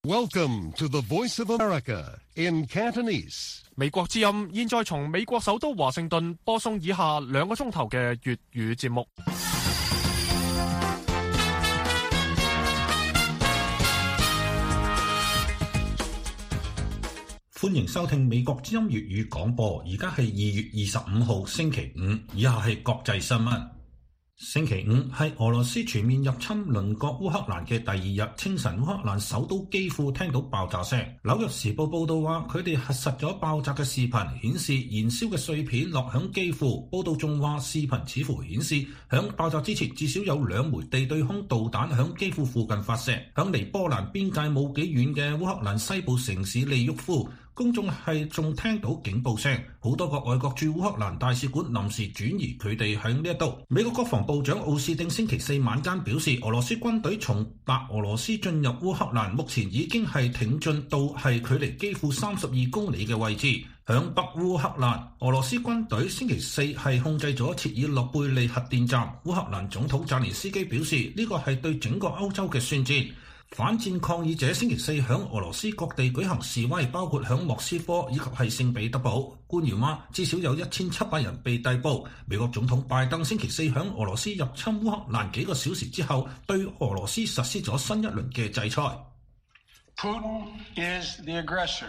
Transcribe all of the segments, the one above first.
Welcome to the Voice of America in Cantonese. 美國之音現在從美國首都華盛頓播送以下2個鐘頭嘅粵語節目。 歡迎收聽美國之音粵語廣播，而家係2月25號星期五，以下係國際新聞。星期五係俄羅斯全面入侵鄰國烏克蘭嘅第二日清晨，烏克蘭首都基輔聽到爆炸聲。紐約時報報道話，佢哋核實咗爆炸嘅視頻，顯示燃燒嘅碎片落響基輔。報道仲話，視頻似乎顯示響爆炸之前至少有2枚地對空導彈響基輔附近發射。響離波蘭邊界冇幾遠嘅烏克蘭西部城市利沃夫，公眾係仲聽到警報聲，好多個外國駐烏克蘭大使館臨時轉移佢哋喺呢一度。美國國防部長奧斯汀星期四晚間表示，俄羅斯軍隊從白俄羅斯進入烏克蘭，目前已經係挺進到係距離基輔32公里嘅位置。響北烏克蘭，俄羅斯軍隊星期四係控制咗切爾諾貝利核電站。烏克蘭總統澤連斯基表示，呢個係對整個歐洲嘅宣戰。反戰抗議者星期四響俄羅斯各地舉行示威，包括響莫斯科以及係聖彼得堡。官員話，至少有1700人被逮捕。美國總統拜登星期四響俄羅斯入侵烏克蘭幾個小時之後，對俄羅斯實施咗新一輪嘅制裁。 Putin is the aggressor.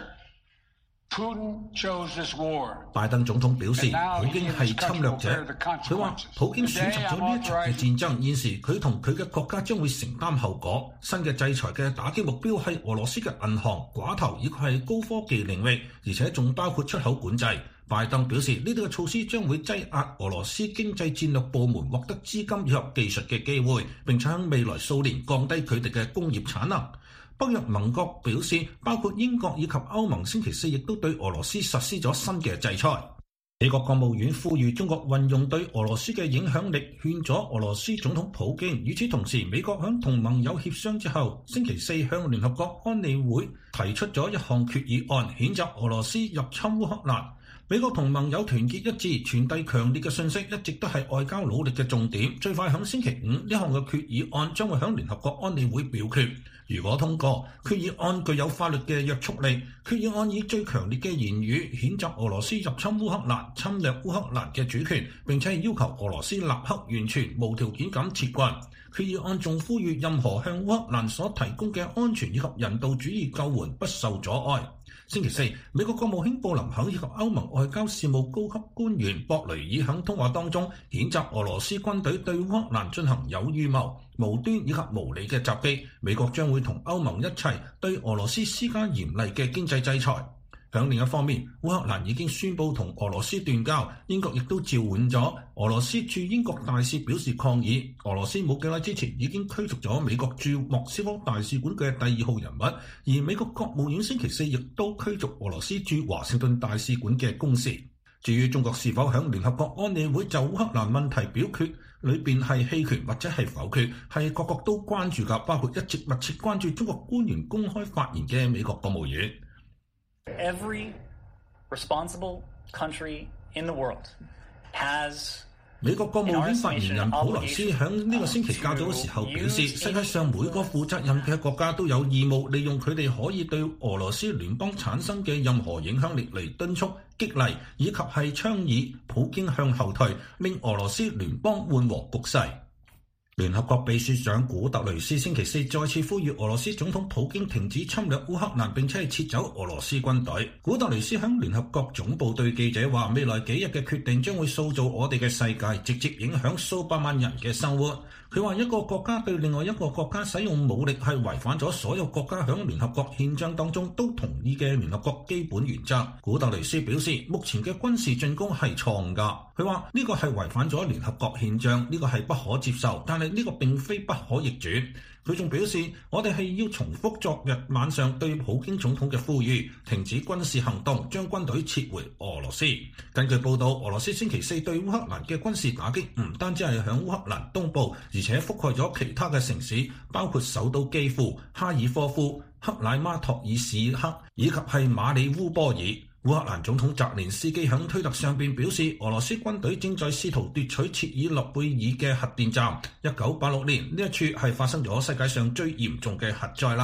Putin chose this war. 拜登總統表示，普京係侵略者。佢話，普京選擇咗呢一場嘅戰爭，現時佢同佢嘅國家將會承擔後果。新嘅制裁嘅打擊目標係俄羅斯嘅銀行、寡頭以及係高科技領域，而且仲包括出口管制。拜登表示，呢啲嘅措施將會擠壓俄羅斯經濟戰略部門獲得資金以及技術嘅機會，並且喺未來數年降低佢哋嘅工業產能。北約盟國表示，包括英國以及歐盟星期四亦都對俄羅斯實施咗新嘅制裁。美國國務院呼籲中國運用對俄羅斯嘅影響力，勸咗俄羅斯總統普京。與此同時，美國響同盟友協商之後，星期四向聯合國安理會提出咗一項決議案，譴責俄羅斯入侵烏克蘭。美國同盟友團結一致，傳遞強烈嘅訊息，一直都係外交努力嘅重點。最快響星期五，呢項嘅決議案將會響聯合國安理會表決。如果通過，決議案具有法律嘅約束力。決議案以最強烈嘅言語譴責俄羅斯入侵烏克蘭，侵略烏克蘭嘅主權，並且要求俄羅斯立刻完全無條件咁撤軍。決議案仲呼籲任何向烏克蘭所提供嘅安全以及人道主義救援不受阻礙。星期四，美國國務卿布林肯以及歐盟外交事務高級官員博雷爾喺通話當中譴責俄羅斯軍隊對烏克蘭進行有預謀、無端以及無理嘅襲擊。美國將會同歐盟一齊對俄羅斯施加嚴厲嘅經濟制裁。響另一方面，烏克蘭已經宣布同俄羅斯斷交，英國亦都召喚咗俄羅斯駐英國大使表示抗議。俄羅斯冇幾耐之前已經驅逐咗美國駐莫斯科大使館嘅第2號人物，而美國國務院星期四亦都驅逐俄羅斯駐華盛頓大使館嘅公使。至於中國是否響聯合國安理會就烏克蘭問題表決裏邊係棄權或者係否決，係各國都關注㗎，包括一直密切關注中國官員公開發言嘅美國國務院。 Every responsible country in the world has 美國國務院發言人普萊斯喺呢個星期較早嘅時候表示，世界上每個負責任嘅國家都有義務利用佢哋可以對俄羅斯聯邦產生嘅任何影響力嚟敦促、激勵以及係倡議普京向後退，令俄羅斯聯邦緩和局勢。聯合國秘書長古特雷斯星期四再次呼籲俄羅斯總統普京停止侵略烏克蘭，並且係撤走俄羅斯軍隊。古特雷斯喺聯合國總部對記者話，未來幾日嘅決定將會塑造我哋嘅世界，直接影響數百萬人嘅生活。佢話一個國家對另外一個國家使用武力係違反咗所有國家喺聯合國憲章當中都同意嘅聯合國基本原則。古特雷斯表示，目前嘅軍事進攻係錯誤㗎。佢話呢個係違反咗聯合國憲章，呢個係不可接受，但係呢個並非不可逆轉。佢仲表示，我哋係要重複昨日晚上對普京總統嘅呼籲，停止軍事行動，將軍隊撤回俄羅斯。根據報道，俄羅斯星期四對烏克蘭嘅軍事打擊唔單止係響烏克蘭東部，而且覆蓋咗其他嘅城市，包括首都基輔、哈爾科夫、克拉馬托爾市克以及係馬里烏波爾。烏克蘭總統澤連斯基喺推特上邊表示，俄羅斯軍隊正在試圖奪取切爾諾貝爾嘅核電站。1986年呢一處係發生咗世界上最嚴重嘅核災難。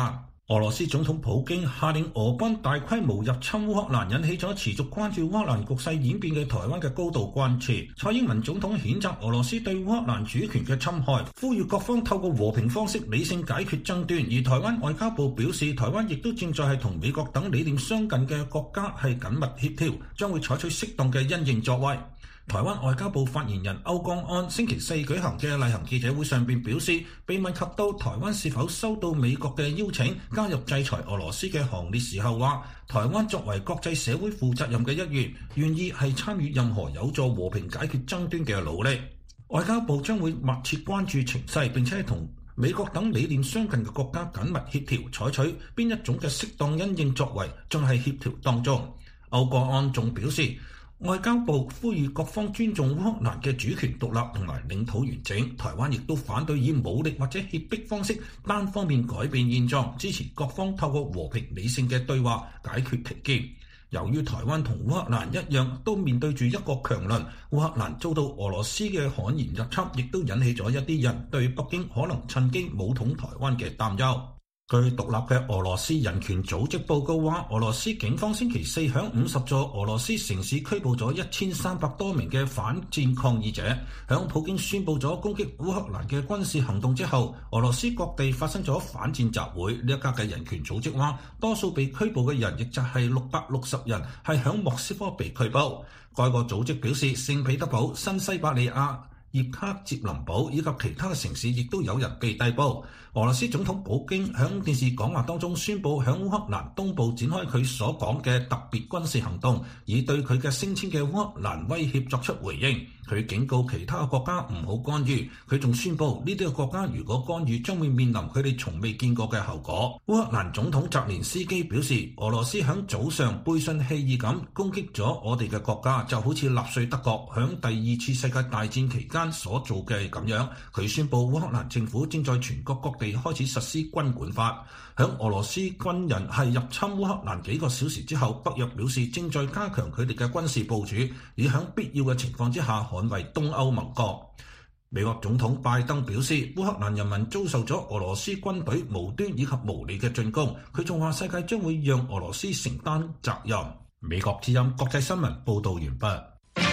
俄羅斯總統普京下令俄軍大規模入侵烏克蘭，引起咗持續關注烏克蘭局勢演變嘅台灣嘅高度關切。蔡英文總統譴責俄羅斯對烏克蘭主權嘅侵害，呼籲各方透過和平方式理性解決爭端。而台灣外交部表示，台灣亦都正在係同美國等理念相近嘅國家係緊密協調，將會採取適當嘅因應作為。台灣外交部發言人歐江安星期四舉行嘅例行記者會上邊表示，被問及到台灣是否收到美國嘅邀請加入制裁俄羅斯嘅行列時候，話台灣作為國際社會負責任嘅一員，願意係參與任何有助和平解決爭端嘅努力。外交部將會密切關注情勢，並且同美國等理念相近嘅國家緊密協調，採取邊一種嘅適當因應作為，仲係協調當中。歐江安仲表示，外交部呼籲各方尊重烏克蘭嘅主權獨立同埋領土完整，台灣亦都反對以武力或者脅迫方式單方面改變現狀，支持各方透過和平理性嘅對話解決歧見。由於台灣同烏克蘭一樣都面對住一個強鄰，烏克蘭遭到俄羅斯嘅悍然入侵，亦都引起咗一啲人對北京可能趁機武統台灣嘅擔憂。據獨立嘅俄羅斯人權組織報告話，俄羅斯警方星期四響50座俄羅斯城市拘捕咗1300多名嘅反戰抗議者。響普京宣布咗攻擊烏克蘭嘅軍事行動之後，俄羅斯各地發生咗反戰集會。呢一家嘅人權組織話，多數被拘捕嘅人，亦就係660人，係響莫斯科被拘捕。該個組織表示，聖彼得堡、新西伯利亞、葉卡捷林堡以及其他嘅城市亦都有人被逮捕。俄羅斯總統普京響電視講話當中宣布響烏克蘭東部展開佢所講嘅特別軍事行動，以對佢嘅聲稱嘅烏克蘭威脅作出回應。佢警告其他國家唔好干預。佢仲宣布呢啲嘅國家如果干預，將會面臨佢哋從未見過嘅後果。烏克蘭總統澤連斯基表示，俄羅斯響早上背信棄義咁攻擊咗我哋嘅國家，就好似納粹德國響第二次世界大戰期間所做嘅咁樣。佢宣布烏克蘭政府正在全國各地開始實施軍管法。響俄羅斯軍人係入侵烏克蘭幾個小時之後，北約表示正在加強佢哋嘅軍事部署，以響必要嘅情況之下捍衛東歐盟國。美國總統拜登表示，烏克蘭人民遭受咗俄羅斯軍隊無端以及無理嘅進攻。佢仲話世界將會讓俄羅斯承擔責任。美國之音國際新聞報道完畢。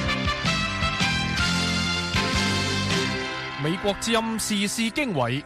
美國之音時事經緯。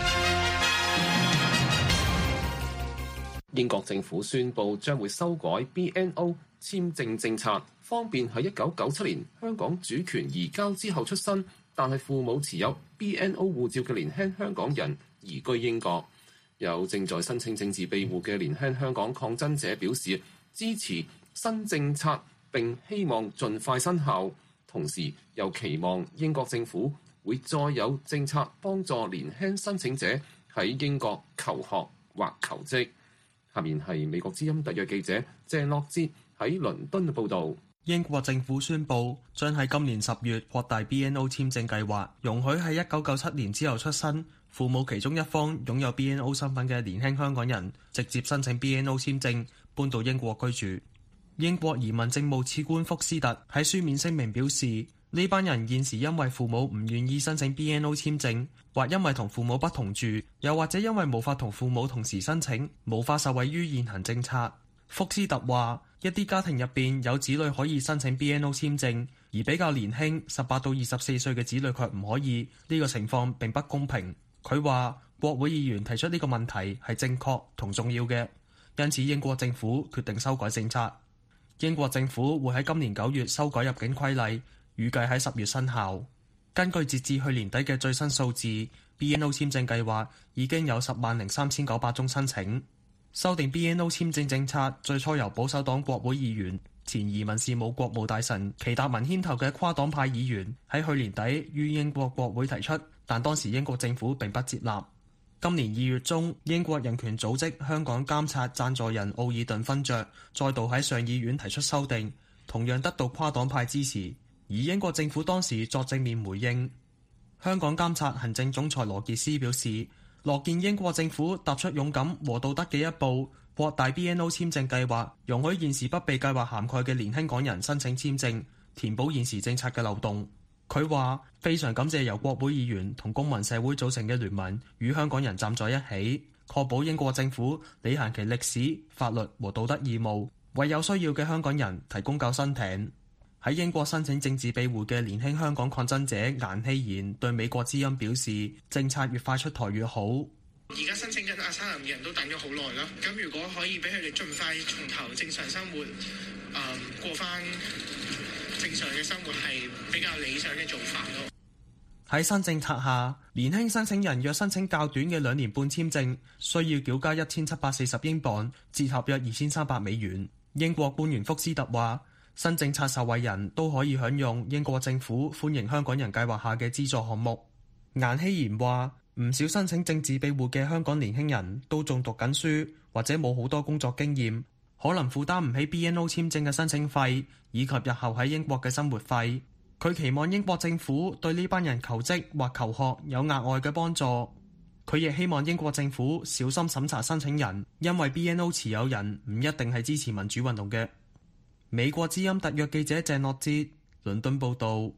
英國政府宣布將會修改 BNO 簽證政策，方便喺1997年香港主權移交之後出生，但係父母持有 BNO 護照嘅年輕香港人移居英國。有正在申請政治庇護嘅年輕香港抗爭者表示支持新政策，並希望盡快生效，同時又期望英國政府會再有政策幫助年輕申請者喺英國求學或求職。下面係美國之音特約記者鄭樂哲喺倫敦嘅報導。 英國政府宣布將喺今年10月擴大 BNO 簽證計劃，容許喺1997年之後出生、父母其中一方擁有 BNO 身份嘅年輕香港人直接申請 BNO 簽證搬到英國居住。英國移民政務次官福斯特喺書面聲明表示，呢班人現時因為父母唔願意申請 BNO 簽證，或因為同父母不同住，又或者因為無法同父母同時申請，無法受惠於現行政策。福斯特話，一啲家庭入邊有子女可以申請 BNO 簽證，而比較年輕18到24歲嘅子女卻唔可以，呢個情況並不公平。佢話國會議員提出呢個問題係正確同重要嘅，因此英國政府決定修改政策。英國政府會喺今年9月修改入境規例，預計喺10月生效。根據截至去年底嘅最新數字， BNO 簽證計劃已經有103900宗申請。修訂 BNO 簽證政策最初由保守黨國會議員、前移民事務國務大臣祁達文牽頭嘅跨黨派議員喺去年底於英國國會提出，但當時英國政府並不接納。今年2月中，英國人權組織香港監察贊助人奧爾頓勳爵再度喺上議院提出修訂，同樣得到跨黨派支持。而英國政府當時作正面回應。香港監察行政總裁羅傑斯表示，樂見英國政府踏出勇敢和道德嘅一步，擴大 BNO 簽證計劃，容許現時不被計劃涵蓋嘅年輕港人申請簽證，填補現時政策嘅漏洞。佢話非常感謝由國會議員同公民社會組成嘅聯盟與香港人站在一起， 確保英國政府履行其歷史、法律和道德義務，為有需要嘅香港人提供救生艇。喺英國申請政治庇護嘅年輕香港抗爭者顏希賢對美國之音表示，政策越快出台越好。 而家申請緊阿沙林嘅人都等咗好耐啦，咁如果可以俾佢哋盡快重頭正常生活，過翻正常嘅生活係比較理想嘅做法咯。 喺新政策下，年輕申請人若申請較短嘅2年半簽證，需要繳交1740英鎊，折合約2300美元。英國官員福斯特話，新政策受惠人都可以享用英國政府歡迎香港人計劃下嘅資助項目。顏希賢話，唔少申請政治庇護嘅香港年輕人都仲讀緊書，或者冇好多工作經驗，可能負擔唔起 BNO 簽證嘅申請費，以及日後喺英國嘅生活費。佢期望英國政府對呢班人求職或求學有額外嘅幫助。佢亦希望英國政府小心審查申請人，因為 BNO 持有人唔一定係支持民主運動嘅。美國之音特約記者鄭樂哲，倫敦報導。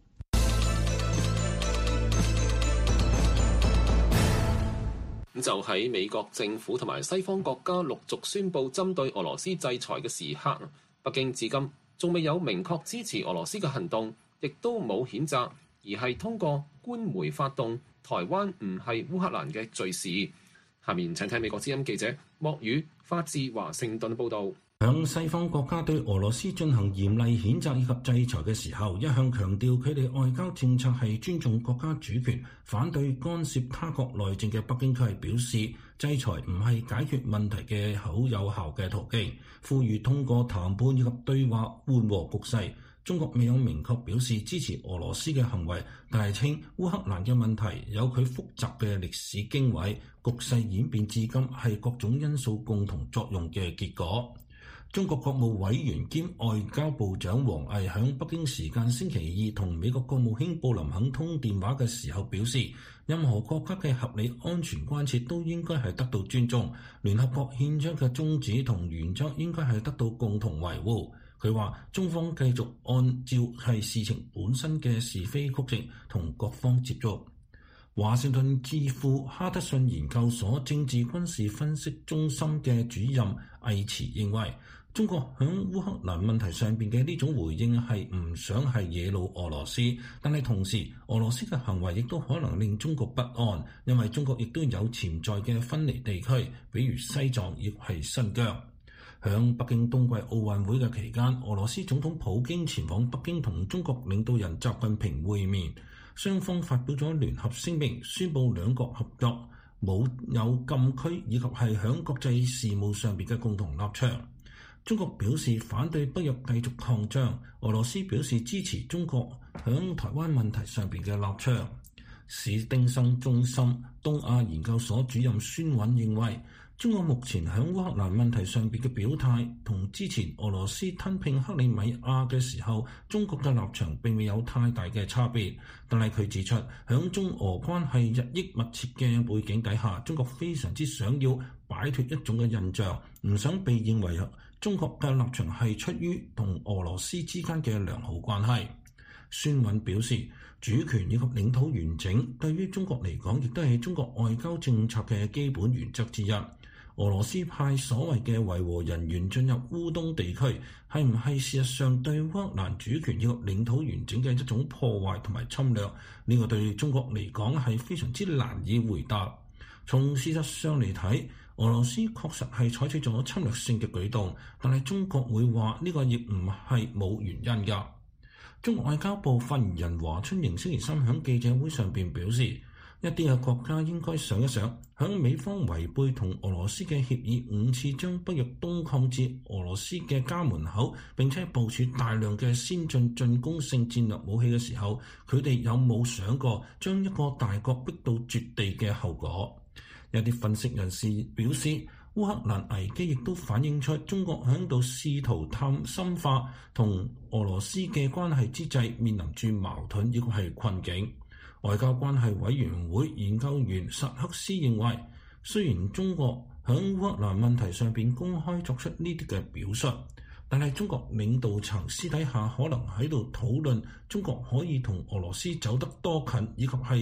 就喺美國政府同埋西方國家陸續宣布針對俄羅斯制裁嘅時刻，北京至今仲未有明確支持俄羅斯嘅行動，亦都冇譴責，而係通過官媒發動台灣唔係烏克蘭嘅敘事。下面請睇美國之音記者莫宇發自華盛頓報導。 響西方國家對俄羅斯進行嚴厲譴責以及制裁嘅時候，一向強調佢哋外交政策係尊重國家主權，反對干涉他國內政嘅北京，佢係表示制裁唔係解決問題嘅好有效嘅途徑，呼籲通過談判以及對話緩和局勢。中國未有明確表示支持俄羅斯嘅行為，但係稱烏克蘭嘅問題有佢複雜嘅歷史經緯，局勢演變至今係各種因素共同作用嘅結果。中國國務委員兼外交部長王毅喺北京時間星期二同美國國務卿布林肯通電話嘅時候表示，任何國家嘅合理安全關切都應該係得到尊重，聯合國憲章嘅宗旨同原則應該係得到共同維護。佢話中方繼續按照係事情本身嘅是非曲直同各方接觸。華盛頓智庫哈德遜研究所政治軍事分析中心嘅主任魏慈認為，中國響烏克蘭問題上邊嘅呢種回應係唔想係惹怒俄羅斯，但係同時俄羅斯嘅行為亦都可能令中國不安，因為中國亦都有潛在嘅分離地區，比如西藏亦係新疆。響北京冬季奧運會嘅期間，俄羅斯總統普京前往北京同中國領導人習近平會面，雙方發表咗聯合聲明，宣布兩國合作冇有禁區以及係響國際事務上邊嘅共同立場。中國表示反對北約繼續擴張，俄羅斯表示支持中國響台灣問題上邊嘅立場。史丁生中心東亞研究所主任孫允認為，中國目前響烏克蘭問題上邊嘅表態同之前俄羅斯吞併克里米亞嘅時候中國嘅立場並未有太大嘅差別，但係佢指出，響中俄關係日益密切嘅背景底下，中國非常之想要擺脫一種嘅印象，唔想被認為中國嘅立場係出於同俄羅斯之間嘅良好關係。孫允表示，主權以及領土完整對於中國嚟講亦都係中國外交政策嘅基本原則之一。俄羅斯派所謂嘅維和人員進入烏東地區，係唔係事實上對烏克蘭主權以及領土完整嘅一種破壞同埋侵略？呢個對中國嚟講係非常之難以回答。從事實上嚟睇，俄羅斯確實係採取咗侵略性嘅舉動，但係中國會話呢個亦唔係冇原因㗎。中國外交部發言人華春瑩星期三喺記者會上邊表示，一啲嘅國家應該想一想，響美方違背同俄羅斯嘅協議5次將北約東擴至俄羅斯嘅家門口，並且部署大量嘅先進進攻性戰略武器嘅時候，佢哋有冇想過將一個大國逼到絕地嘅後果？有啲分析人士表示，烏克蘭危機亦都反映出中國響度試圖深化同俄羅斯嘅關係之際，面臨住矛盾亦係困境。外交關係委員會研究員薩克斯認為，雖然中國響烏克蘭問題上邊公開作出呢啲嘅表述，但係中國領導層私底下可能喺度討論中國可以同俄羅斯走得多近，以及係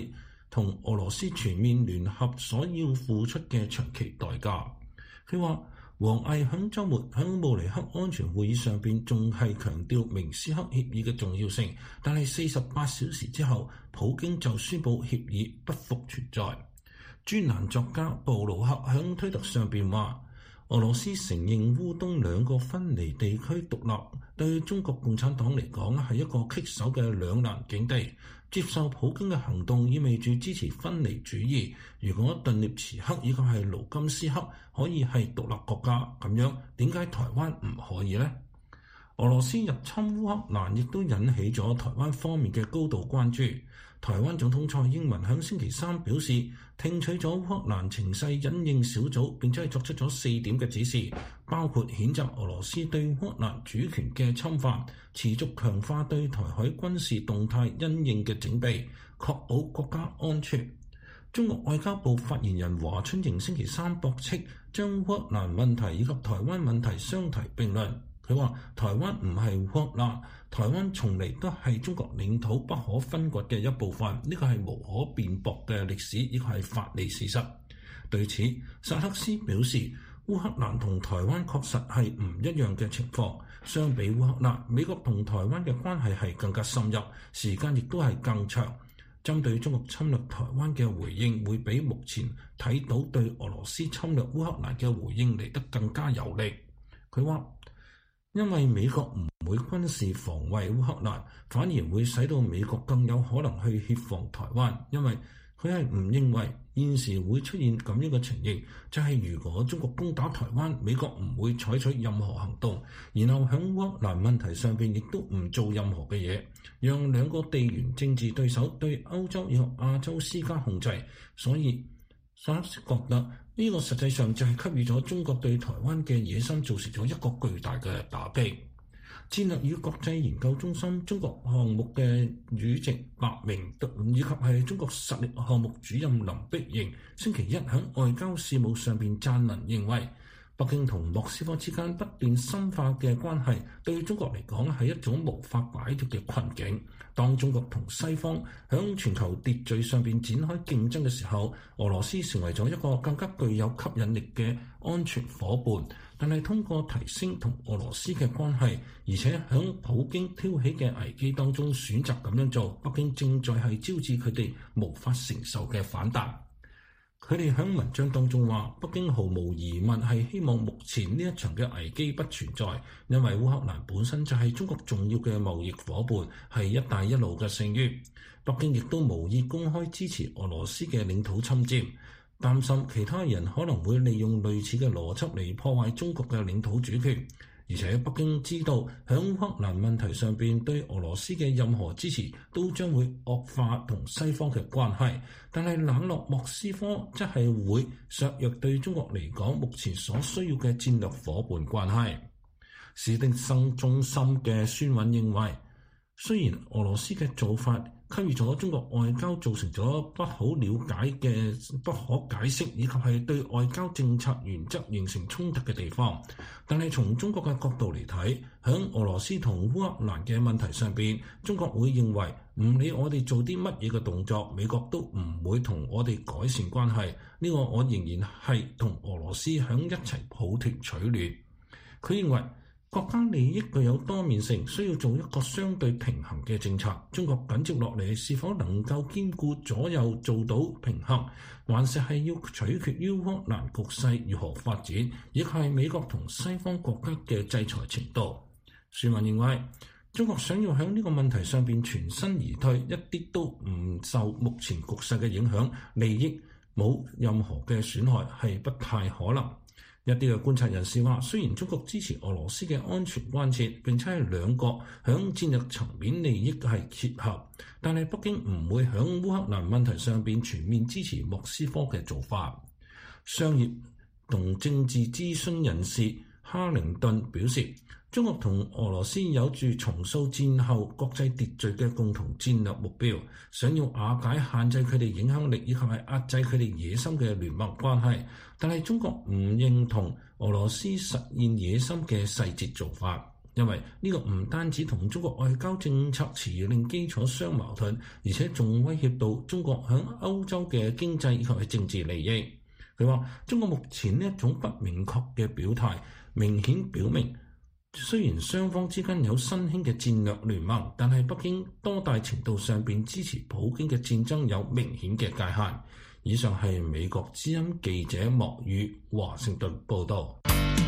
同俄羅斯全面聯合所要付出嘅長期代價。佢話王毅響週末響慕尼黑安全會議上邊仲係強調明斯克協議嘅重要性，但係48小時之後，普京就宣布協議不復存在。專欄作家布魯克響推特上邊話，俄羅斯承認烏東兩個分離地區獨立，對中國共產黨嚟講係一個棘手嘅兩難境地。接受普京嘅行動意味住支持分離主義。如果頓涅茨克以及係盧甘斯克可以係獨立國家，咁樣點解台灣唔可以呢？俄羅斯入侵烏克蘭亦都引起咗台灣方面嘅高度關注。台灣總統蔡英文響星期三表示，聽取咗烏克蘭情勢因應小組，並且係作出咗4點嘅指示，包括譴責俄羅斯對烏克蘭主權嘅侵犯，持續強化對台海軍事動態因應嘅整備，確保國家安全。中國外交部發言人華春瑩星期三駁斥，將烏克蘭問題以及台灣問題相提並論。佢話台灣唔係烏克蘭，台灣從嚟都係中國領土不可分割嘅一部分，呢個係無可辯駁嘅歷史，呢個係法理事實。對此，薩克斯表示，烏克蘭同台灣確實係唔一樣嘅情況。相比烏克蘭，美國同台灣嘅關係係更加深入，時間亦都係更長。針對中國侵略台灣嘅回應，會比目前睇到對俄羅斯侵略烏克蘭嘅回應嚟得更加有力。佢話，因為美國唔會軍事防衛烏克蘭，反而會使到美國更有可能去協防台灣，因為佢係唔認為現時會出現咁樣嘅情形，就係如果中國攻打台灣，美國唔會採取任何行動，然後喺烏克蘭問題上邊亦都唔做任何嘅嘢，讓兩個地緣政治對手對歐洲以及亞洲施加控制。所以薩克斯覺得呢個實際上就係給予咗中國對台灣嘅野心造成咗一個巨大嘅打擊。戰略與國際研究中心中國項目嘅主席白明德以及係中國實力項目主任林碧瑩星期一喺外交事務上邊撰文，認為北京同莫斯科之間不斷深化嘅關係對中國嚟講係一種無法擺脫嘅困境。當中國同西方響全球秩序上邊展開競爭嘅時候，俄羅斯成為咗一個更加具有吸引力嘅安全夥伴。但係通過提升同俄羅斯嘅關係，而且響普京挑起嘅危機當中選擇咁樣做，北京正在係招致佢哋無法承受嘅反彈。佢哋喺文章當中話，北京毫無疑問係希望目前呢一場嘅危機不存在，因為烏克蘭本身就係中國重要嘅貿易夥伴，係一帶一路嘅剩餘。北京亦都無意公開支持俄羅斯嘅領土侵佔，擔心其他人可能會利用類似嘅邏輯嚟破壞中國嘅領土主權。而且北京知道喺烏克蘭問題上邊對俄羅斯嘅任何支持都將會惡化同西方嘅關係，但係冷落莫斯科則係會削弱對中國嚟講目前所需要嘅戰略夥伴關係。史丁生中心嘅孫允認為，雖然俄羅斯嘅做法給予咗中國外交造成咗不好了解嘅不可解釋以及係對外交政策原則形成衝突嘅地方，但係從中國嘅角度嚟睇，響俄羅斯同烏克蘭嘅問題上邊，中國會認為唔理我哋做啲乜嘢嘅動作，美國都唔會同我哋改善關係。呢個我仍然係同俄羅斯響一齊抱團取暖。佢認為國家利益具有多面性，需要做一個相對平衡嘅政策。中國緊接落嚟是否能夠兼顧左右做到平衡，還是係要取決於烏克蘭局勢如何發展，亦係美國同西方國家嘅制裁程度。孫文認為，中國想要喺呢個問題上邊全身而退，一啲都唔受目前局勢嘅影響，利益冇任何嘅損害，係不太可能。一啲嘅觀察人士話，雖然中國支持俄羅斯嘅安全關切，並且係兩國響戰略層面利益係結合，但係北京唔會響烏克蘭問題上邊全面支持莫斯科嘅做法。商業同政治諮詢人士哈靈頓表示，中國同俄羅斯有住重塑戰後國際秩序嘅共同戰略目標，想要瓦解限制佢哋影響力以及係壓制佢哋野心嘅聯盟關係，但係中國唔認同俄羅斯實現野心嘅細節做法。 因為呢個唔單止同中國外交政策持令基礎相矛盾，而且仲威脅到中國響歐洲嘅經濟以及政治利益。佢話：中國目前呢一種不明確嘅表態，明顯表明雖然雙方之間有新興嘅戰略聯盟，但係北京多大程度上邊支持普京嘅戰爭有明顯嘅界限。以上係美國之音記者莫宇華盛頓報導。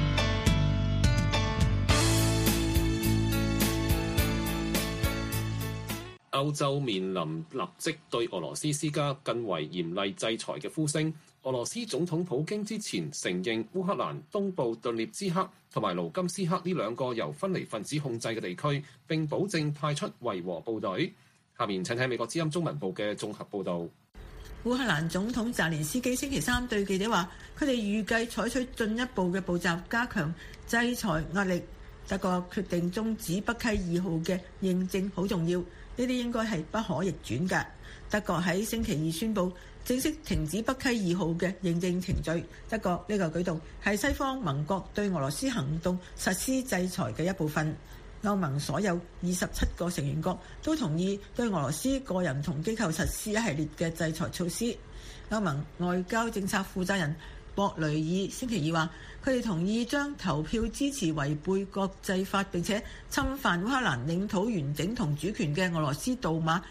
歐洲面臨立即對俄羅斯施加更為嚴厲制裁嘅呼聲。俄羅斯總統普京之前承認烏克蘭東部頓涅茨克同埋盧甘斯克呢兩個由分離分子控制嘅地區，並保證派出維和部隊。下面請睇美國之音中文部嘅綜合報導。 烏克蘭總統澤連斯基星期三對記者話，佢哋預計採取進一步嘅步驟，加強制裁壓力。德國決定終止北溪2號嘅認證好重要，呢啲應該係不可逆轉嘅。德國喺星期二宣布正式停止北溪2號嘅認證程序。德國呢個舉動係西方盟國對俄羅斯行動實施制裁嘅一部分。歐盟所有27個成員國都同意對俄羅斯個人同機構實施一系列嘅制裁措施。歐盟外交政策負責人博雷爾星期二話，佢哋同意將投票支持違背國際法並且侵犯烏克蘭領土完整同主權嘅俄羅斯杜馬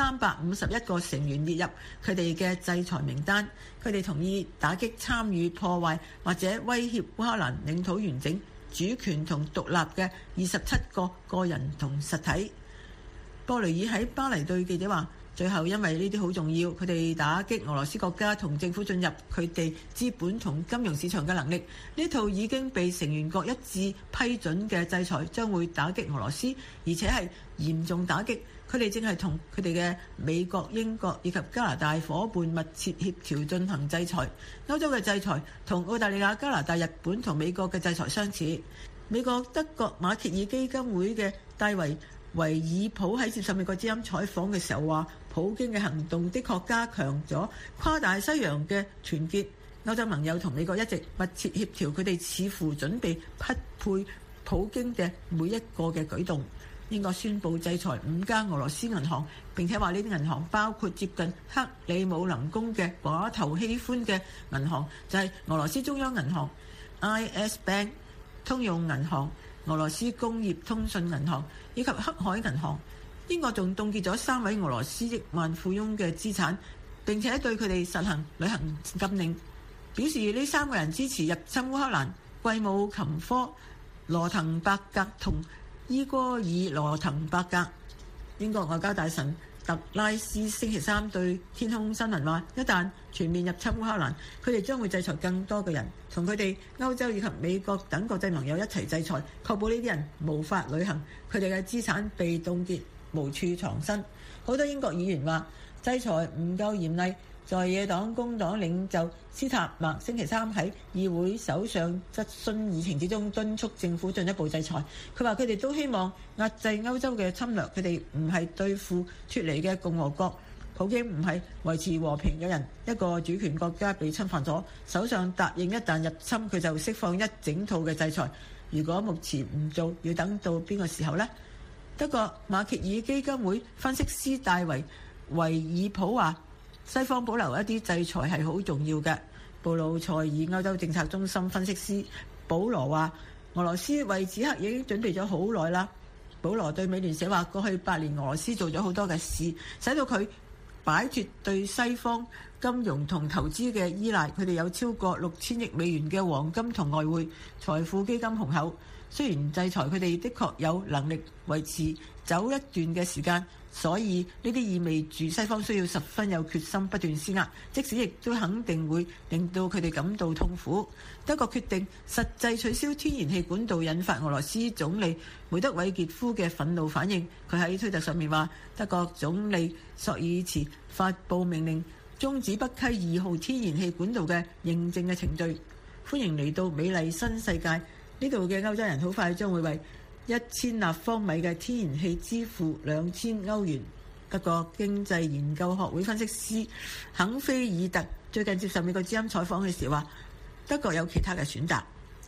351個成員列入佢哋嘅制裁名單。佢哋同意打擊參與破壞或者威脅烏克蘭領土完整、主權同獨立嘅27個個人同實體。博雷爾喺巴黎對記者話，最後因為呢啲好重要，佢哋打擊俄羅斯國家同政府進入佢哋資本同金融市場嘅能力。呢套已經被成員國一致批准嘅制裁將會打擊俄羅斯，而且係嚴重打擊。佢哋正係同佢哋嘅美國、英國以及加拿大伙伴密切協調進行制裁。歐洲嘅制裁同澳大利亞、加拿大、日本同美國嘅制裁相似。美國德國馬歇爾基金會嘅戴維爾普喺接受美國之音採訪嘅時候話，普京嘅行動的確加強咗跨大西洋嘅團結。歐洲盟友同美國一直密切協調，佢哋似乎準備匹配普京嘅每一個嘅舉動。英國宣布制裁5家俄羅斯銀行，並且話呢啲銀行包括接近克里姆林宮嘅寡頭喜歡嘅銀行，就係俄羅斯中央銀行、IS Bank、通用銀行、俄羅斯工業通訊銀行以及黑海銀行。英國仲凍結咗3位俄羅斯億萬富翁嘅資產，並且對佢哋實行旅行禁令，表示呢3個人支持入侵烏克蘭。貴姆琴科、羅滕伯格同伊戈爾羅滕伯格。英國外交大臣特拉斯星期三對天空新聞話，一旦全面入侵烏克蘭，佢哋將會制裁更多嘅人，同佢哋歐洲以及美國等國際盟友一齊制裁，確保呢啲人無法旅行，佢哋嘅資產被凍結，無處藏身。好多英國議員話制裁唔夠嚴厲。在野黨工黨領袖斯塔默星期三喺議會首相質詢議程之中敦促政府進一步制裁。佢話佢哋都希望壓制歐洲嘅侵略，佢哋唔係對付脫離嘅共和國。普京唔係維持和平嘅人，一個主權國家被侵犯咗，首相答應一旦入侵佢就釋放一整套嘅制裁。如果目前唔做，要等到邊個時候呢？德國馬歇爾基金會分析師戴維爾普話，西方保留一啲制裁係好重要嘅。布魯塞爾歐洲政策中心分析師保羅話，俄羅斯為此刻已經準備咗好耐啦。保羅對美聯社話，過去8年俄羅斯做咗好多嘅事，使到佢擺脫對西方金融同投資嘅依賴。佢哋有超過6000億美元嘅黃金同外匯，財富基金雄厚。雖然制裁佢哋的確有能力維持走一段嘅時間，所以呢啲意味住西方需要十分有決心不斷施壓，即使亦都肯定會令到佢哋感到痛苦。德國決定實際取消天然氣管道，引發俄羅斯總理梅德韋傑夫嘅憤怒反應。佢喺推特上面話，德國總理朔爾茨發布命令終止北溪2號天然氣管道嘅認證嘅程序。歡迎嚟到美麗新世界。呢度嘅歐洲人好快將會為1000立方米嘅天然氣支付2000歐元。德國經濟研究學會分析師肯菲爾特最近接受美國之音採訪嘅時話，德國有其他嘅選擇。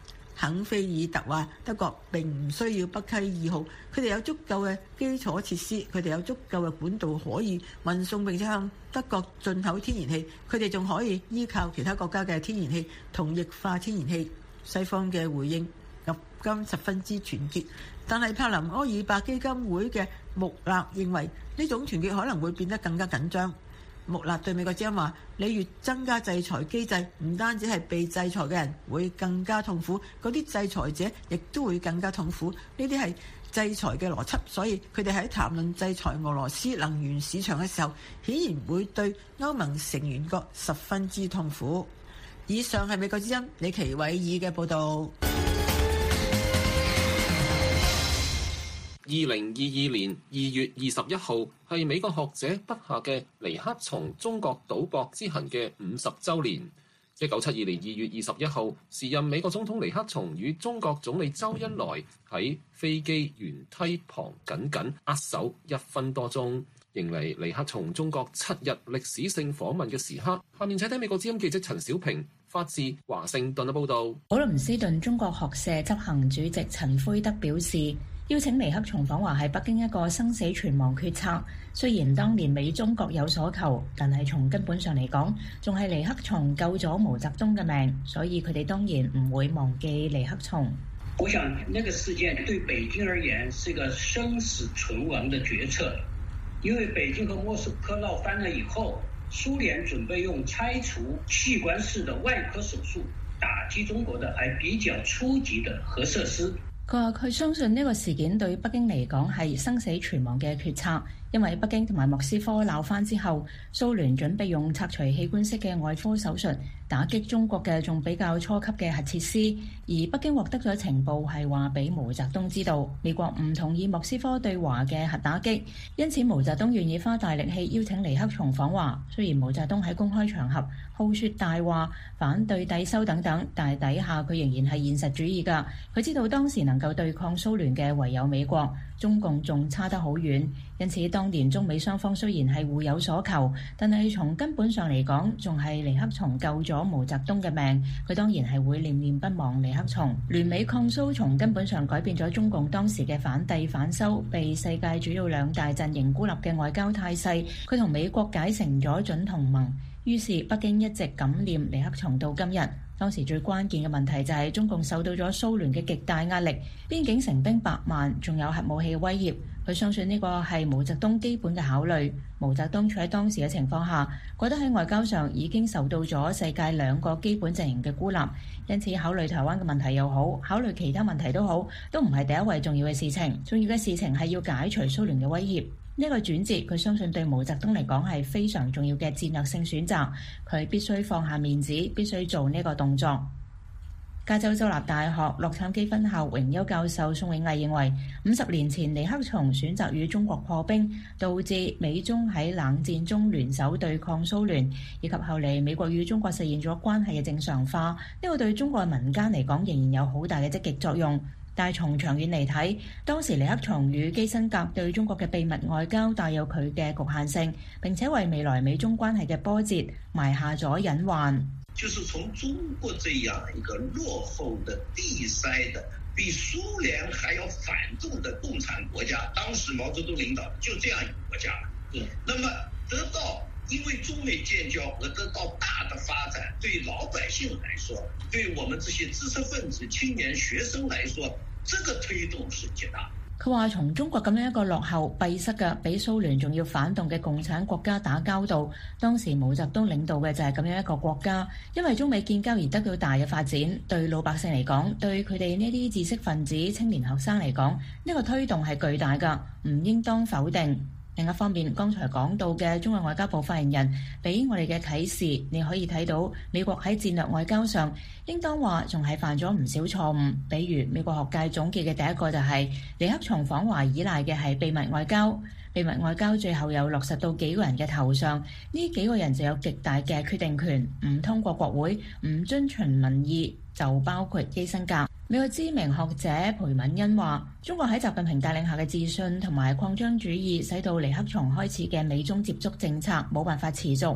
肯菲爾特話：德國並唔需要北溪2號，佢哋有足夠嘅基礎設施，佢哋有足夠嘅管道可以運送並且向德國進口天然氣，佢哋仲可以依靠其他國家嘅天然氣同液化天然氣。西方嘅回應入今十分之團結，但係柏林柯爾伯基金會嘅穆勒認為呢種團結可能會變得更加緊張。穆勒對美國之音話：你越增加制裁機制，唔單止係被制裁嘅人會更加痛苦，嗰啲制裁者亦都會更加痛苦。呢啲係制裁嘅邏輯，所以佢哋喺談論制裁俄羅斯能源市場嘅時候，顯然會對歐盟成員國十分之痛苦。以上係美國之音李奇偉爾嘅報導。 2022年2月21號係美國學者筆下嘅尼克松中國賭博之行嘅50週年。1972年2月21號，時任美國總統尼克松與中國總理周恩來喺飛機舷梯旁緊緊握手1分多鐘，迎嚟尼克松中國7日歷史性訪問嘅時刻。下面請聽美國之音記者陳小平發自華盛頓嘅報導。 普林斯頓中國學社執行主席陳奎德表示，邀請尼克松訪華係北京一個生死存亡決策。雖然當年美中各有所求，但係從根本上嚟講，仲係尼克松救咗毛澤東嘅命，所以佢哋當然唔會忘記尼克松。 我想那個事件對北京而言是一個生死存亡的決策，因為北京和莫斯科鬧翻了以後，蘇聯準備用拆除器官式的外科手術打擊中國的還比較初級的核設施。 佢話佢相信呢個事件對北京嚟講係生死存亡嘅決策，因為北京同埋莫斯科鬧翻之後，蘇聯準備用拆除器官式嘅外科手術打擊中國嘅仲比較初級嘅核設施，而北京獲得咗情報係話俾毛澤東知道，美國唔同意莫斯科對華嘅核打擊，因此毛澤東願意花大力氣邀請尼克松訪華。雖然毛澤東喺公開場合好説大話，反對抵修等等，但係底下佢仍然係現實主義㗎。佢知道當時能夠對抗蘇聯嘅唯有美國，中共仲差得好遠。因此當年中美雙方雖然係互有所求，但係從根本上嚟講，仲係尼克松救咗毛澤東嘅命，佢當然係會念念不忘尼克松。聯美抗蘇從根本上改變咗中共當時嘅反帝反修、被世界主要兩大陣營孤立嘅外交態勢，佢同美國解成咗準同盟。於是北京一直感念尼克松到今日。當時最關鍵嘅問題就係中共受到咗蘇聯嘅極大壓力，邊境成兵百萬，仲有核武器嘅威脅。佢相信呢個係毛澤東基本嘅考慮。毛澤東處喺當時嘅情況下，覺得喺外交上已經受到咗世界兩個基本陣營嘅孤立，因此考慮台灣嘅問題又好，考慮其他問題都好，都唔係第一位重要嘅事情。重要嘅事情係要解除蘇聯嘅威脅。呢個轉折，佢相信對毛澤東嚟講係非常重要嘅戰略性選擇，佢必須放下面子，必須做呢個動作。加州州立大學洛杉磯分校榮休教授宋永毅認為，50年前尼克松選擇與中國破冰，導致美中喺冷戰中聯手對抗蘇聯，以及後嚟美國與中國實現咗關係嘅正常化，呢個對中國民間嚟講仍然有好大嘅積極作用。但係從長遠嚟睇，當時尼克松與基辛格對中國嘅秘密外交帶有佢嘅局限性，並且為未來美中關係嘅波折埋下咗隱患。 就是從中國這樣一個落後的、閉塞的、比蘇聯還要反動的共產國家，當時毛澤東領導就這樣一個國家，那麼得到因為中美建交而得到大的發展，對老百姓來說，對我們這些知識分子、青年學生來說，這個推動是極大。 佢話從中國咁樣一個落後閉塞嘅比蘇聯仲要反動嘅共產國家打交道，當時毛澤東領導嘅就係咁樣一個國家，因為中美建交而得到大嘅發展，對老百姓嚟講，對佢哋呢啲知識分子、青年學生嚟講，呢個推動係巨大㗎，唔應當否定。另一方面，剛才講到嘅中國外交部發言人俾我哋嘅啟示，你可以睇到美國喺戰略外交上，應當話仲係犯咗唔少錯誤。比如美國學界總結嘅第一個就係尼克松訪華依賴嘅係秘密外交，秘密外交最後又落實到幾個人嘅頭上，呢幾個人就有極大嘅決定權，唔通過國會，唔遵循民意，就包括基辛格。美國知名學者裴敏恩話，中國喺習近平帶領下嘅自信同埋擴張主義，使到尼克松開始嘅美中接觸政策冇辦法持續。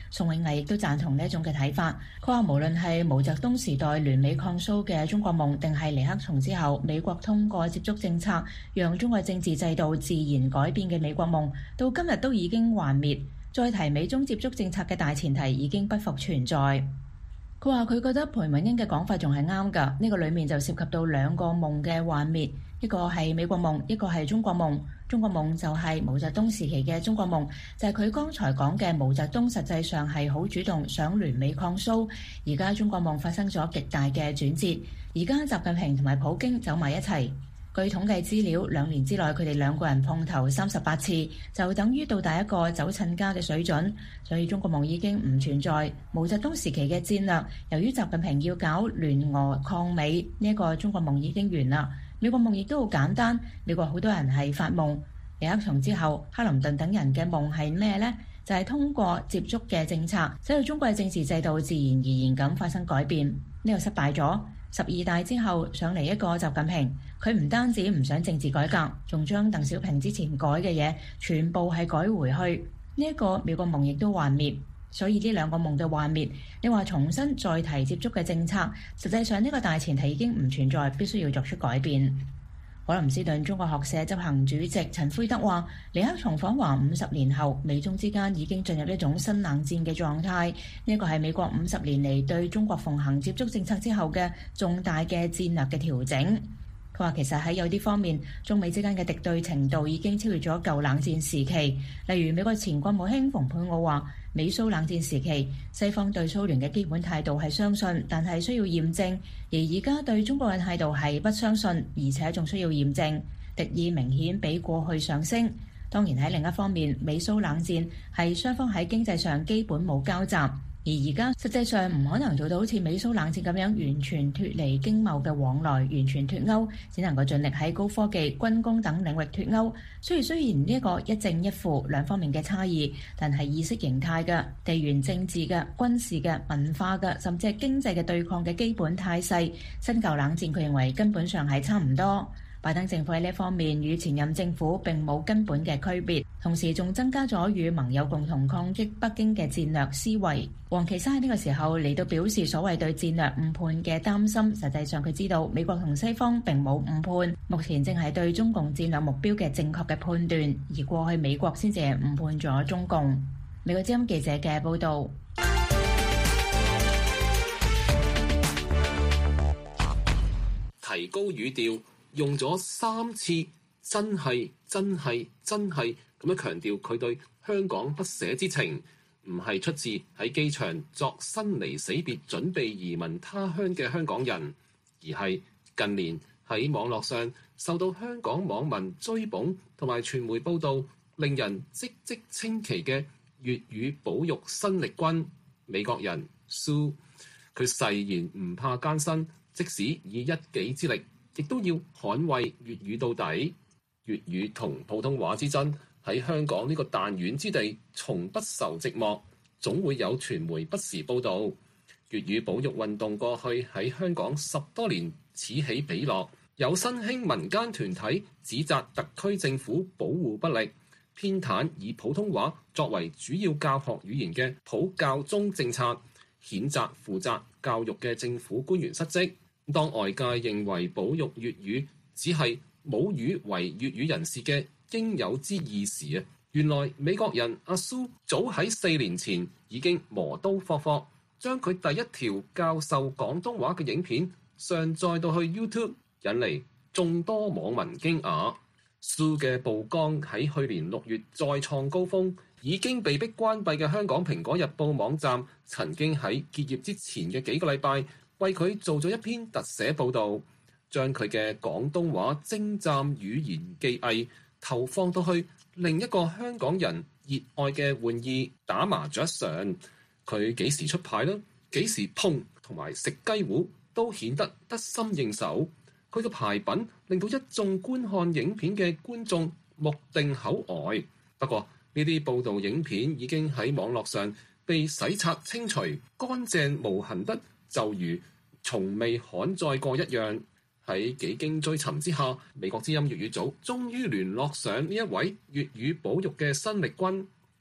宋永毅亦都贊同呢一種嘅睇法。佢話無論係毛澤東時代聯美抗蘇嘅中國夢，定係尼克松之後美國通過接觸政策讓中國政治制度自然改變嘅美國夢，到今日都已經幻滅。再提美中接觸政策嘅大前提已經不復存在。佢話佢覺得裴敏英嘅講法仲係啱㗎，呢個裡面就涉及到兩個夢嘅幻滅，一個係美國夢，一個係中國夢。中國夢就係毛澤東時期嘅中國夢，就係佢剛才講嘅毛澤東實際上係好主動想聯美抗蘇。而家中國夢發生咗極大嘅轉折，而家習近平同埋普京走埋一齊。據統計資料，2年之內佢哋兩個人碰頭38次，就等於到達一個走親家嘅水準。所以中國夢已經唔存在。毛澤東時期嘅戰略，由於習近平要搞聯俄抗美，呢個中國夢已經完啦。美國夢亦都好簡單，美國好多人係發夢。尼克松之後，克林頓等人嘅夢係咩呢？就係通過接觸嘅政策，使到中國嘅政治制度自然而然咁發生改變。呢個失敗咗。12大之後上嚟一個習近平，佢唔單止唔想政治改革，仲將鄧小平之前改嘅嘢全部係改回去。呢一個美國夢亦都幻滅。所以呢兩個夢嘅幻滅，你話重新再提接觸嘅政策，實際上呢個大前提已經唔存在，必須要作出改變。可林斯頓中國學社執行主席陳灰德話，尼克松訪華50年後，美中之間已經進入一種新冷戰嘅狀態。呢個係美國50年嚟對中國奉行接觸政策之後嘅重大嘅戰略嘅調整。佢話其實喺有啲方面，中美之間嘅敵對程度已經超越咗舊冷戰時期。例如美國前國務卿蓬佩奧話，美蘇冷戰時期，西方對蘇聯嘅基本態度係相信，但係需要驗證；而而家對中國嘅態度係不相信，而且仲需要驗證。敵意明顯比過去上升。當然喺另一方面，美蘇冷戰係雙方喺經濟上基本冇交集。而而家實際上唔可能做到好似美蘇冷戰咁樣完全脫離經貿嘅往來，完全脫鈎，只能夠盡力喺高科技、軍工等領域脫鈎。雖然呢一個一正一負兩方面嘅差異，但係意識形態嘅、地緣政治嘅、軍事嘅、文化嘅，甚至係經濟嘅對抗嘅基本態勢，新舊冷戰佢認為根本上係差唔多。拜登政府喺呢方面與前任政府並冇根本嘅區別，同時仲增加咗與盟友共同抗擊北京嘅戰略思維。王岐山喺呢個時候嚟到表示所謂對戰略誤判嘅擔心，實際上佢知道美國同西方並冇誤判，目前正係對中共戰略目標嘅正確嘅判斷，而過去美國先至係誤判咗中共。美國之音記者嘅報導。 提高語調。用咗3次，真係咁樣強調佢對香港不捨之情，唔係出自喺機場作生離死別準備移民他鄉嘅香港人，而係近年喺網絡上受到香港網民追捧同埋傳媒報導，令人嘖嘖稱奇嘅粵語保育新力軍美國人蘇，佢誓言唔怕艱辛，即使以一己之力，亦都要捍衛粵語到底。粵語同普通話之爭喺香港呢個彈丸之地，從不受寂寞，總會有傳媒不時報導。粵語保育運動過去喺香港10多年此起彼落，有新興民間團體指責特區政府保護不力，偏袒以普通話作為主要教學語言嘅普教中政策，譴責負責教育嘅政府官員失職。當外界認為保育粵語只係母語為粵語人士嘅應有之義時啊，原來美國人阿蘇早喺4年前已經磨刀霍霍，將佢第一條教授廣東話嘅影片上載到去 YouTube， 引嚟眾多網民驚訝。蘇嘅曝光喺去年6月再創高峰，已經被迫關閉嘅香港蘋果日報網站，曾經喺結業之前嘅幾個禮拜，為佢做咗一篇特寫報導，將佢嘅廣東話精湛語言技藝投放到去另一個香港人熱愛嘅玩意打麻雀上。佢幾時出牌啦？幾時碰同埋食雞糊都顯得得心應手。佢嘅牌品令到一眾觀看影片嘅觀眾目定口呆。不過呢啲報導影片已經喺網絡上被洗刷清除，乾淨無痕得就如從未刊載過一樣。喺幾經追尋之下，美國之音粵語組終於聯絡上呢一位粵語保育嘅新力軍。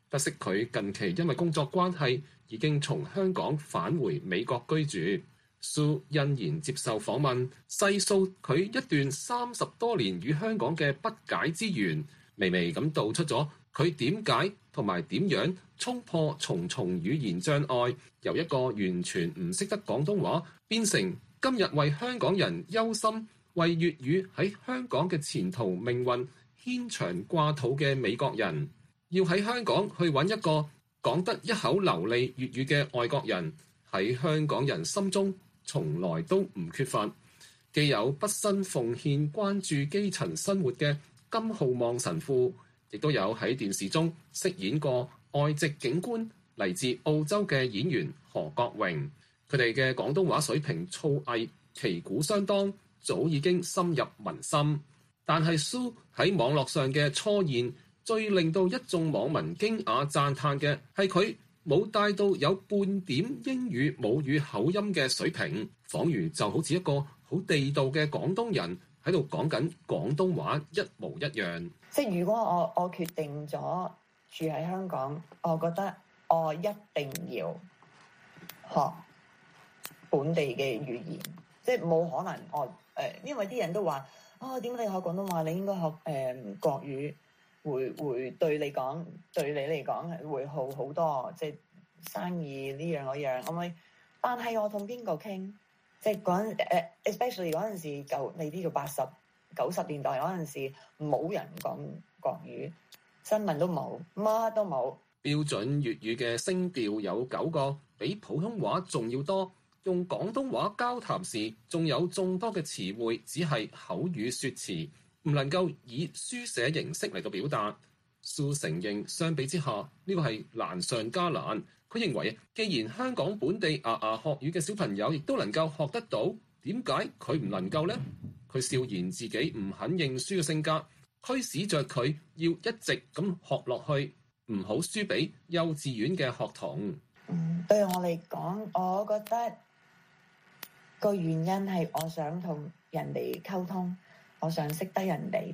不惜佢近期因為工作關係已經從香港返回美國居住。蘇欣然接受訪問，細數佢一段30多年與香港嘅不解之緣，微微咁道出咗佢點解同埋點樣衝破重重語言障礙，由一個完全唔識得廣東話變成今日為香港人憂心，為粵語喺香港嘅前途命運牽腸掛肚嘅美國人。要喺香港去揾一個講得一口流利粵語嘅外國人，喺香港人心中從來都唔缺乏。既有畢生奉獻關注基層生活嘅金浩望神父，亦都有喺電視中飾演過外籍警官嚟自澳洲嘅演員何國榮。佢哋嘅廣東話水平造詣旗鼓相當，早已經深入民心。但係蘇喺網絡上嘅初現，最令到一眾網民驚訝讚歎嘅係佢冇帶到有半點英語母語口音嘅水平，彷如就好似一個好地道嘅廣東人喺度講緊廣東話一模一樣。 即係如果我決定咗住喺香港，我覺得我一定要學本地嘅語言，即係冇可能因為啲人都話點解你學廣東話，你應該學國語。會對你嚟講會好好多，即係生意呢樣嗰樣，咁但係我同邊個傾？即係especially 嗰陣時你呢度80、90年代嗰陣時，冇人講國語，新聞都冇，乜都冇。 標準粵語嘅聲調有9個，比普通話仲要多。用廣東話交談時，仲有眾多嘅詞彙只係口語説詞，唔能夠以書寫形式嚟到表達。蘇承認相比之下，呢個係難上加難。佢認為，既然香港本地牙學語嘅小朋友亦都能夠學得到，點解佢唔能夠呢？佢笑言自己唔肯認輸嘅性格，驅使着佢要一直咁學落去，唔好輸俾幼稚園嘅學童。 對我嚟講，我覺得個原因係我想同人哋溝通。我想識得人哋，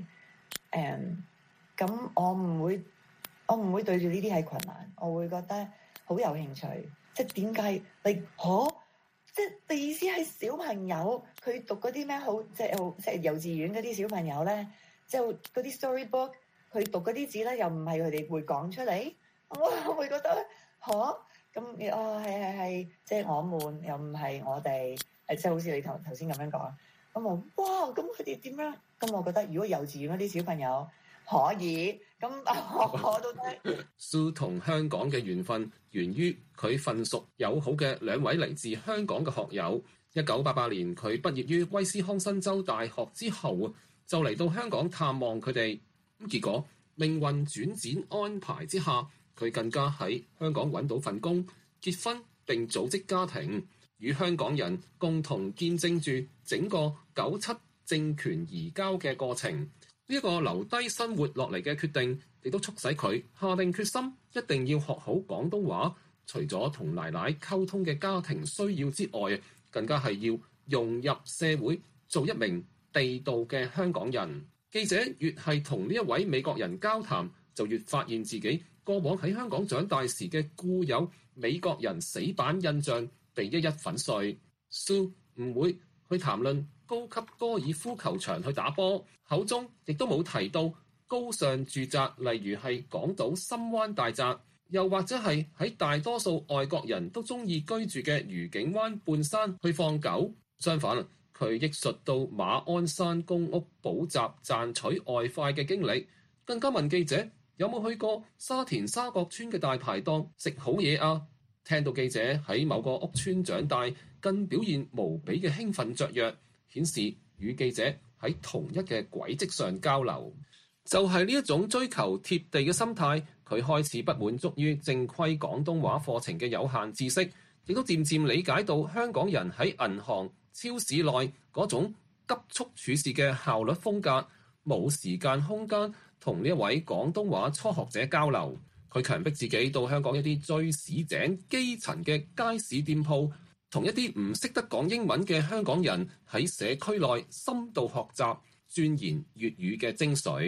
咁我唔會對住呢啲係困難，我會覺得好有興趣。即係點解即係你意思係小朋友佢讀嗰啲咩好，即係幼稚園嗰啲小朋友咧，就嗰啲 storybook 佢讀嗰啲字咧，又唔係佢哋會講出嚟，我會覺得咁係，即係我悶又唔係我哋，即係好似你頭先咁樣講。咁咁佢哋點樣？咁我覺得如果幼稚園嗰啲小朋友可以，咁我都得。 蘇同香港嘅緣分源於佢份屬友好嘅2位嚟自香港嘅學友。1988年佢畢業於威斯康辛州大學之後，就嚟到香港探望佢哋。咁結果命運轉轉安排之下，佢更加喺香港揾到份工、結婚並組織家庭。與香港人共同見證住整個97政權移交嘅過程，呢一個留低生活落嚟嘅決定，亦都促使佢下定決心，一定要學好廣東話。除咗同奶奶溝通嘅家庭需要之外，更加係要融入社會，做一名地道嘅香港人。記者越係同呢一位美國人交談，就越發現自己過往喺香港長大時嘅固有美國人死板印象被一一粉碎。蘇唔會去談論高級高爾夫球場去打波，口中亦都冇提到高尚住宅，例如係港島深灣大宅，又或者係喺大多數外國人都中意居住嘅愉景灣半山去放狗。相反，佢憶述到馬鞍山公屋補習賺取外快嘅經歷，更加問記者有冇去過沙田沙角村嘅大排檔食好嘢啊？聽到記者喺某個屋村長大，更表現無比嘅興奮雀躍，顯示與記者喺同一嘅軌跡上交流。就係呢一種追求貼地嘅心態，佢開始不滿足於正規廣東話課程嘅有限知識，亦都漸漸理解到香港人喺銀行、超市內嗰種急速處事嘅效率風格，冇時間空間同呢一位廣東話初學者交流。佢強迫自己到香港一啲最市井基層嘅街市店鋪，同一啲唔識得講英文嘅香港人喺社區內深度學習鑽研粵語嘅精髓。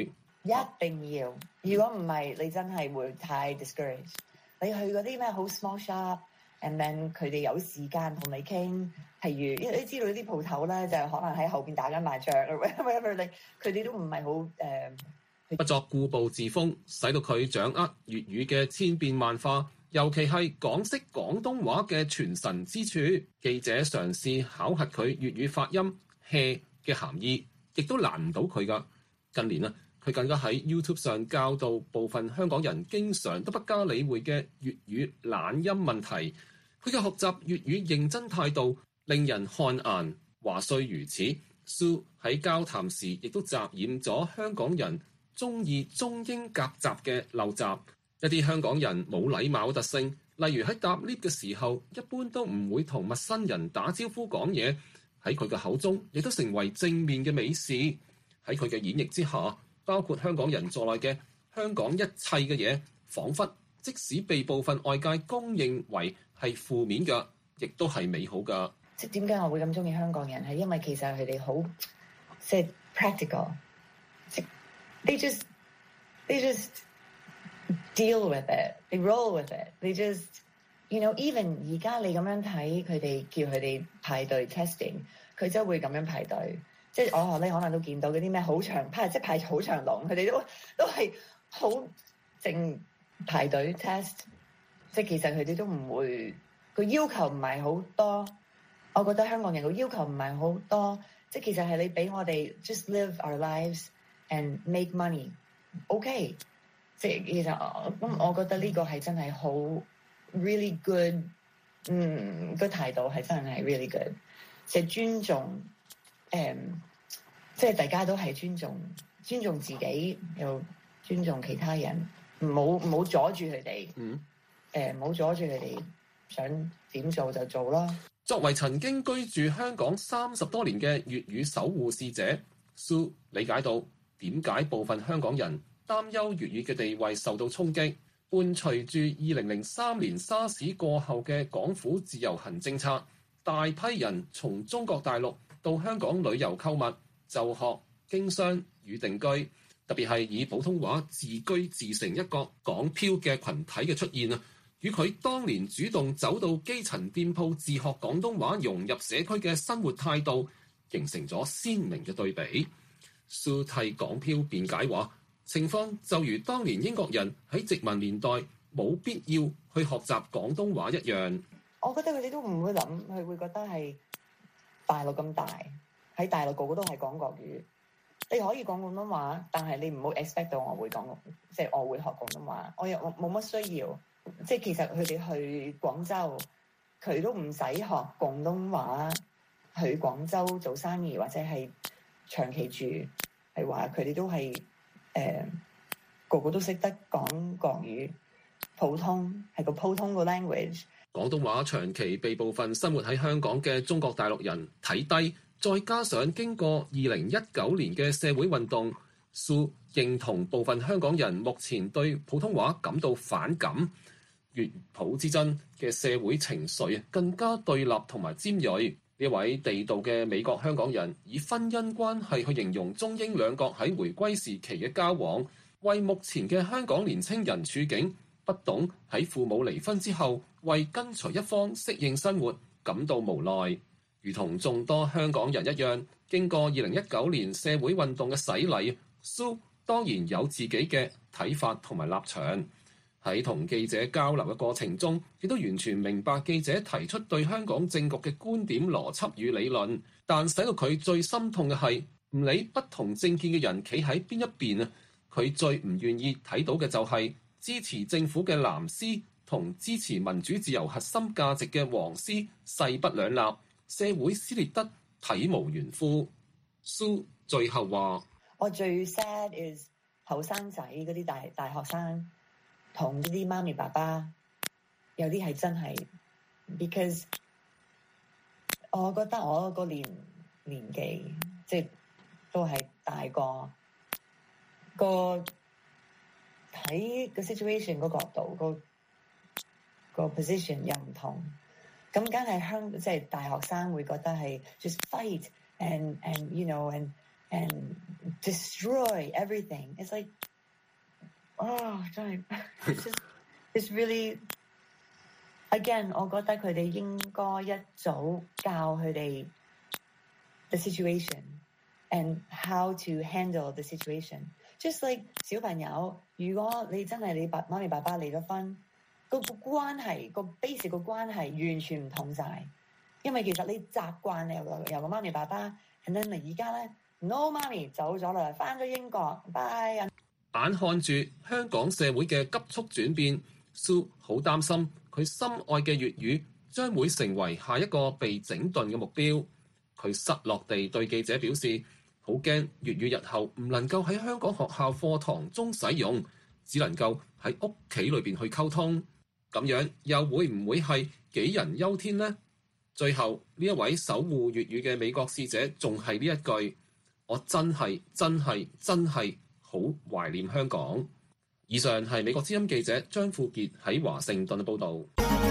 一定要。如果唔係，你真係會太 discouraged。你去嗰啲咩好 small shop，and then 佢哋有時間同你傾。譬如你知道啲鋪頭咧，就可能喺後邊打緊麻將 whatever 佢哋都唔係好不作固步自封，使到佢掌握粵語嘅千變萬化，尤其係港式廣東話嘅傳神之處。記者嘗試考核佢粵語發音 hea 嘅涵義，亦都難唔到佢㗎。近年佢更加喺 YouTube 上教導部分香港人經常都不加理會嘅粵語懶音問題。佢嘅學習粵語認真態度令人汗顏。話雖如此，蘇喺交談時亦都雜染咗香港人中意中英夾雜嘅陋習，一啲香港人冇禮貌嘅特性，例如喺搭 lift 嘅時候，一般都唔會同陌生人打招呼講嘢，喺佢嘅口中亦都成為正面嘅美事。喺佢嘅演繹之下，包括香港人在內嘅香港一切嘅嘢，彷彿即使被部分外界公認為係負面嘅，亦都係美好㗎。 即係點解我會咁中意香港人？係因為其實佢哋好即係 practical， 即 they just deal with it， they roll with it， they just even 而家你咁樣睇佢哋叫佢哋排隊 testing， 佢真會咁樣排隊。即係你可能都見到嗰啲咩好長排好長龍，佢哋都係好靜排隊 test。即係其實佢哋都唔會，個要求唔係好多。我覺得香港人個要求唔係好多，即係其實係你俾我哋 just live our lives and make money，OK。即係其實我覺得呢個係真係好 really good，個態度係真係 really good， 即係尊重，即係大家都係尊重自己，又尊重其他人，唔好阻住佢哋，唔好阻住佢哋想點做就做咯。 作為曾經居住香港30多年嘅粵語守護使者，蘇理解到點解部分香港人擔憂粵語嘅地位受到衝擊。伴隨住2003年沙士過後嘅港府自由行政策，大批人從中國大陸到香港旅遊購物、就學、經商與定居，特別係以普通話自居自成一個港漂嘅群體嘅出現與佢當年主動走到基層店鋪自學廣東話融入社區嘅生活態度，形成咗鮮明嘅對比。蘇替港漂辯解話，情況就如當年英國人喺殖民年代冇必要去學習廣東話一樣。 我覺得佢哋都唔會諗，佢會覺得係大陸咁大，喺大陸個個都係講國語。你可以講廣東話，但係你唔好 expect 到我會講，即係我會學廣東話。我又冇乜需要。即係其實佢哋去廣州，佢都唔使學廣東話。去廣州做生意或者係長期住，係話佢哋都係個個都識得講國語，普通係個普通個 language。 廣東話長期被部分生活喺香港嘅中國大陸人睇低，再加上經過2019年嘅社會運動，蘇認同部分香港人目前對普通話感到反感。粵普之爭嘅社會情緒更加對立同埋尖鋭。呢位地道嘅美國香港人以婚姻關係去形容中英兩國喺回歸時期嘅交往，為目前嘅香港年青人處境不懂喺父母離婚之後為跟隨一方適應生活感到無奈。如同眾多香港人一樣，經過2019年社會運動嘅洗禮，蘇當然有自己嘅睇法同埋立場。喺同記者交流嘅過程中，亦都完全明白記者提出對香港政局嘅觀點、邏輯與理論。但使到佢最心痛嘅係，唔理不同政見嘅人企喺邊一邊啊，佢最唔願意睇到嘅就係支持政府嘅藍絲同支持民主自由核心價值嘅黃絲勢不兩立，社會撕裂得體無完膚。蘇最後話： 我最 sad is 後生仔嗰啲大學生。同啲媽咪爸爸有啲係真係 ，because 我覺得我個年紀即係都係大個睇個 situation 個角度個 position 又唔同，咁梗係即係大學生會覺得係 just fight and and destroy everything. It's like, oh, 真係 it's really again， 我覺得佢哋應該一早教佢哋 the situation and how to handle the situation. Just like 小朋友，如果你真係你媽咪爸爸離咗婚，個關係個 basic 個關係完全唔同晒，因為其實你習慣由個媽咪爸爸 and then 而家咧 no 媽咪走咗啦，翻咗英國 bye。 眼看住香港社會嘅急速轉變，蘇好擔心佢心愛嘅粵語將會成為下一個被整頓嘅目標。佢失落地對記者表示，好驚粵語日後唔能夠喺香港學校課堂中使用，只能夠喺屋企裏邊去溝通。咁樣又會唔會係杞人憂天呢？最後呢一位守護粵語嘅美國使者仲係呢一句：我真係好懷念香港。以上係美國之音記者張富傑喺華盛頓嘅報導。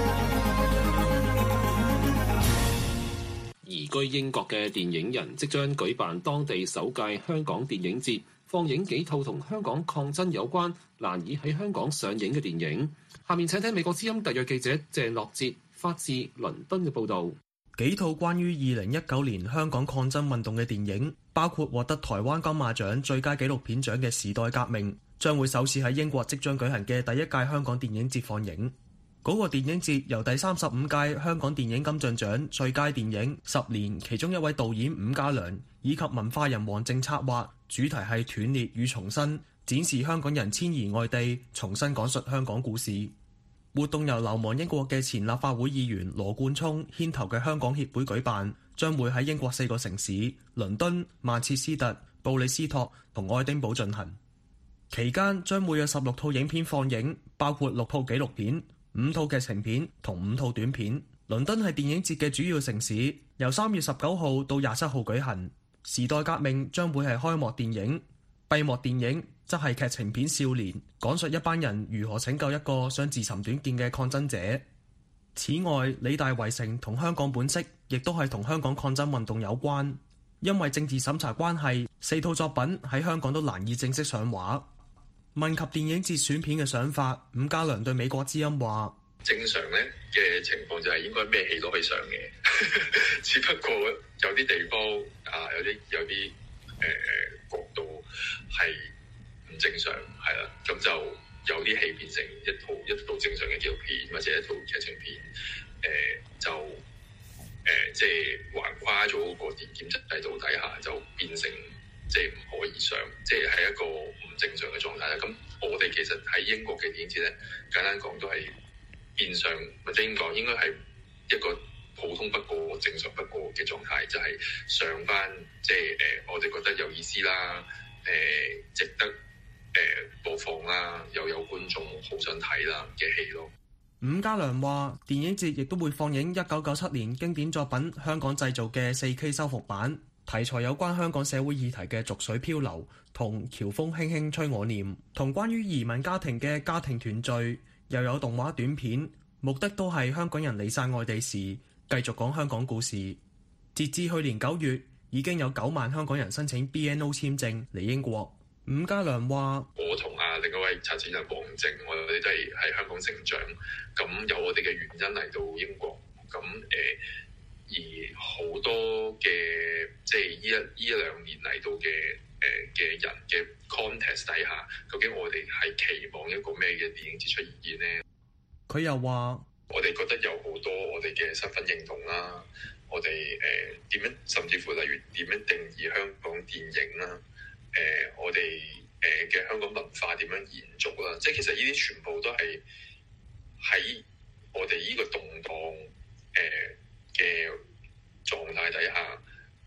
移居英國嘅電影人即將舉辦當地首屆香港電影節，放映幾套同香港抗爭有關、難以喺香港上映嘅電影。下面請聽美國之音特約記者鄭樂哲發自倫敦嘅報導。 幾套關於2019年香港抗爭運動嘅電影，包括獲得台灣金馬獎最佳紀錄片獎嘅《時代革命》，將會首次喺英國即將舉行嘅第一屆香港電影節放映。嗰個電影節由第35屆香港電影金像獎最佳電影10年其中一位導演伍嘉良以及文化人黃靖策劃，主題係斷裂與重新，展示香港人遷移外地，重新講述香港故事。活動由流亡英國嘅前立法會議員羅冠聰牽頭嘅香港協會舉辦，將會喺英國4個城市倫敦、曼徹斯特、布里斯托同愛丁堡進行。期間將會有16套影片放映，包括6套紀錄片、5套劇情片同5套短片。倫敦係電影節嘅主要城市，由3月19號到27號舉行。時代革命將會係開幕電影，閉幕電影則係劇情片《少年》，講述一班人如何拯救一個想自尋短見嘅抗爭者。此外，理大圍城同香港本色亦都係同香港抗爭運動有關，因為政治審查關係，4套作品喺香港都難以正式上畫。問及電影節選片嘅想法，伍嘉良對美國之音話： 正常咧嘅情況就係應該咩戲都可以上嘅，只不過有啲地方有啲角度係唔正常，係啦，咁就有啲戲變成一套正常嘅紀錄片或者一套劇情片，即係橫跨咗個電檢制度底下，就變成即係唔可以上，即係一個唔正常嘅狀態啦。咁我哋其實喺英國嘅電影節咧，簡單講都係變相或者點講，應該係一個普通不過、正常不過嘅狀態，就係上翻即係我哋覺得有意思啦，值得播放啦，又有觀眾好想睇啦嘅戲咯。 伍嘉良話：電影節亦都會放映1997年經典作品《香港製造》嘅 4K 修復版，題材有關香港社會議題嘅《濁水漂流》同《喬風輕輕吹我念》，同關於移民家庭嘅《家庭團聚》，又有動畫短片，目的都係香港人離散外地時繼續講香港故事。截至去年9月，已經有9萬香港人申請 BNO 簽證嚟英國。伍嘉良話： 我同另一位策展人黃靖，我哋都係喺香港成長，咁有我哋嘅原因嚟到英國，咁而好多嘅即係呢一兩年嚟到嘅人嘅 context 底下，究竟我哋係期望一個咩嘅電影節出現呢？ 佢又話： 我哋覺得有好多我哋嘅身份認同啦，我哋點樣，甚至乎例如點樣定義香港電影啦，我哋嘅香港文化點樣延續啦，即係其實呢啲全部都係喺我哋呢個動盪嘅狀態底下，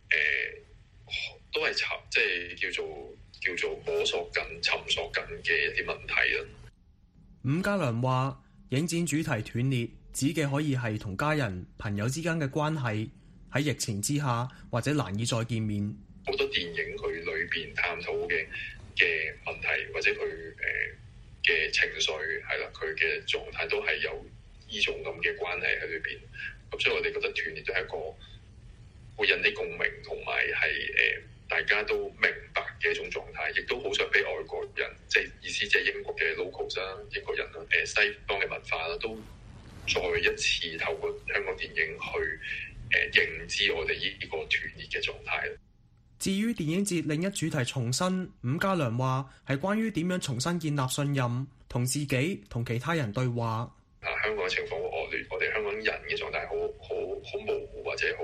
都係即係叫做摸索緊、尋索緊嘅一啲問題啦。 伍嘉良話：影展主題斷裂，指嘅可以係同家人、朋友之間嘅關係喺疫情之下或者難以再見面。 好多電影佢裏邊探討嘅問題，或者佢嘅情緒係啦，佢嘅狀態都係有呢種咁嘅關係喺裏邊。咁所以我哋覺得斷裂都係一個會引起共鳴，同埋係大大家都明白嘅一種狀態，亦都好想俾外國人，即係意思即係英國嘅 locals 啦、英國人啦、西方嘅文化啦，都再一次透過香港電影去認知我哋呢個團結嘅狀態。 至於電影節另一主題重申，伍家良話係關於點樣重新建立信任，同自己同其他人對話。 香港嘅情況好惡劣，我哋香港人嘅狀態好模糊或者好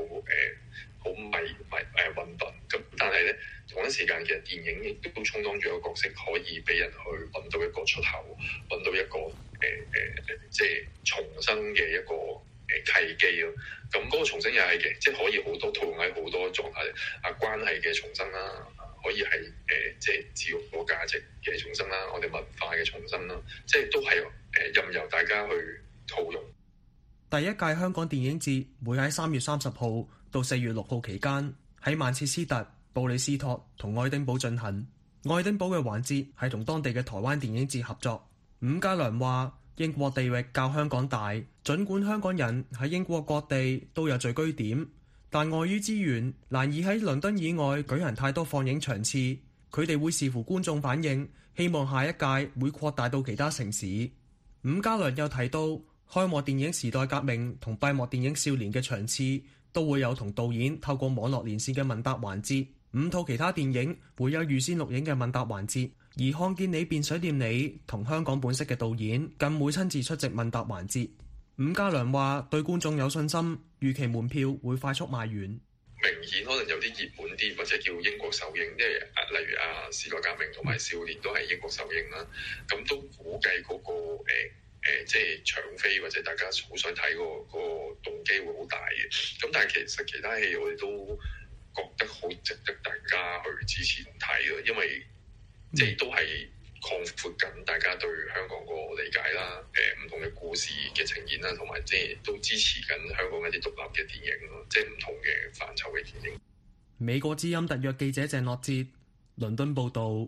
混沌。咁但係咧，同一時間其實電影亦都充當住一個角色，可以俾人去揾到一個出口，揾到一個即係重生嘅一個契機咯。咁嗰個重生又係嘅，即係可以好多套用喺好多狀態關係嘅重生啦，可以係即係自我價值嘅重生啦，我哋文化嘅重生啦，即係都係任由大家去套用。 第一屆香港電影節會喺3月30號到4月6號期間喺曼徹斯特、布里斯托同愛丁堡進行。愛丁堡嘅環節係同當地嘅台灣電影節合作。伍家良話：英國地域較香港大，儘管香港人喺英國各地都有聚居點，但礙於資源，難以喺倫敦以外舉行太多放映場次。佢哋會視乎觀眾反應，希望下一屆會擴大到其他城市。伍家良又提到，開幕電影時代革命同閉幕電影少年嘅場次都會有同導演透過網絡連線嘅問答環節。5套其他電影會有預先錄影嘅問答環節，而看見你便想念你同香港本色嘅導演更會親自出席問答環節。伍家良話對觀眾有信心，預期門票會快速賣完。 明顯可能有啲熱門啲或者叫英國首映，因為例如時代革命同埋少年都係英國首映啦，咁都估計嗰個即係搶飛或者大家好想睇個動機會好大嘅。咁但係其實其他戲我哋都覺得好值得大家去支持同睇咯，因為即係都係擴闊緊大家對香港個理解啦，唔同嘅故事嘅呈現啦，同埋即係都支持緊香港一啲獨立嘅電影咯，即係唔同嘅範疇嘅電影。 美國之音特約記者鄭樂哲，倫敦報導。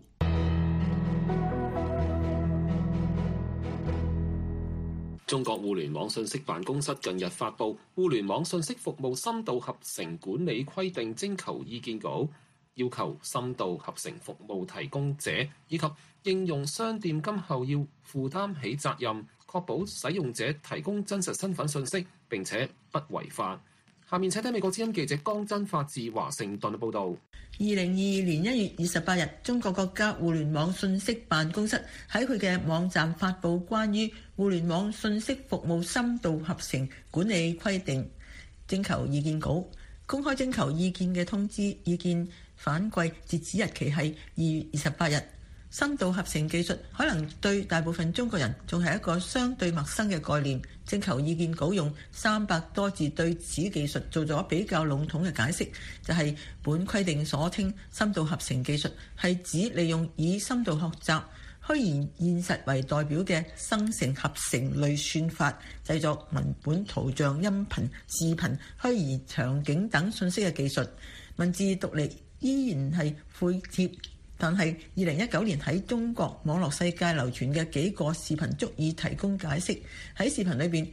中國互聯網信息辦公室近日發布《互聯網信息服務深度合成管理規定》徵求意見稿，要求深度合成服務提供者以及應用商店今後要負擔起責任，確保使用者提供真實身份信息並且不違法。下面請聽美國之音記者江真發自華盛頓報導。 2022年1月28日，中國國家互聯網信息辦公室喺佢嘅網站發布關於互聯網信息服務深度合成管理規定徵求意見稿。公開徵求意見嘅通知意見反饋截止日期係2月28日。深度合成技術可能對大部分中國人仲係一個相對陌生嘅概念。徵求意見稿用300多字對此技術做咗比較籠統嘅解釋，就係本規定所稱深度合成技術係指利用以深度學習、虛擬現實為代表嘅生成合成類算法，製作文本、圖像、音頻、視頻、虛擬場景等信息嘅技術。文字讀嚟依然係悔貼，但係2019年喺中國網絡世界流傳嘅幾個視頻足以提供解釋。喺視頻裏邊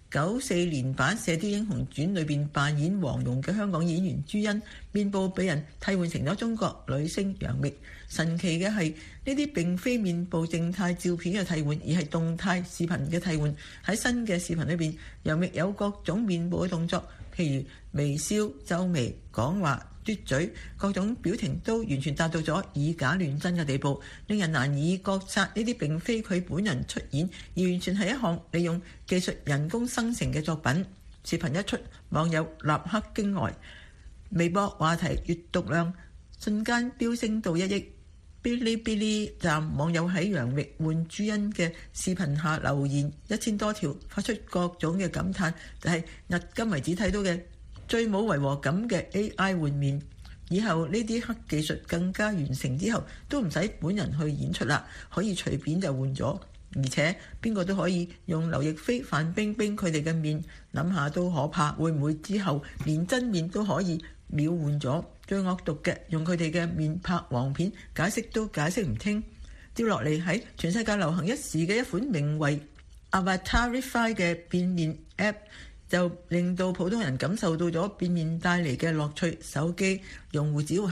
，94年版《射雕英雄傳》裏邊扮演黃蓉嘅香港演員朱茵，面部被人替換成咗中國女星楊冪。神奇嘅係呢啲並非面部靜態照片嘅替換，而係動態視頻嘅替換。喺新嘅視頻裏邊，楊冪有各種面部嘅動作，譬如微笑、皺眉、講話、嘟嘴，各種表情都完全達到咗以假亂真嘅地步，令人難以覺察呢啲並非佢本人出演，而完全係一項利用技術人工生成嘅作品。視頻一出，網友立刻驚呆，微博話題閱讀量瞬間飆升到1億。嗶哩嗶哩站網友喺楊冪換朱茵嘅視頻下留言1000多條，發出各種嘅感嘆，就係迄今為止睇到嘅最冇違和感嘅 AI 換面。以後呢啲黑技術更加完成之後，都唔使本人去演出啦，可以隨便就換咗，而且邊個都可以用劉亦菲、范冰冰佢哋嘅面，諗下都可怕。會唔會之後連真面都可以秒換咗？最惡毒嘅，用佢哋嘅面拍黃片，解釋都解釋唔清。接落嚟喺全世界流行一時嘅一款名為 Avatarify 嘅變面 App， 就令到普通人感受到咗變面帶嚟嘅樂趣。手機用戶只要喺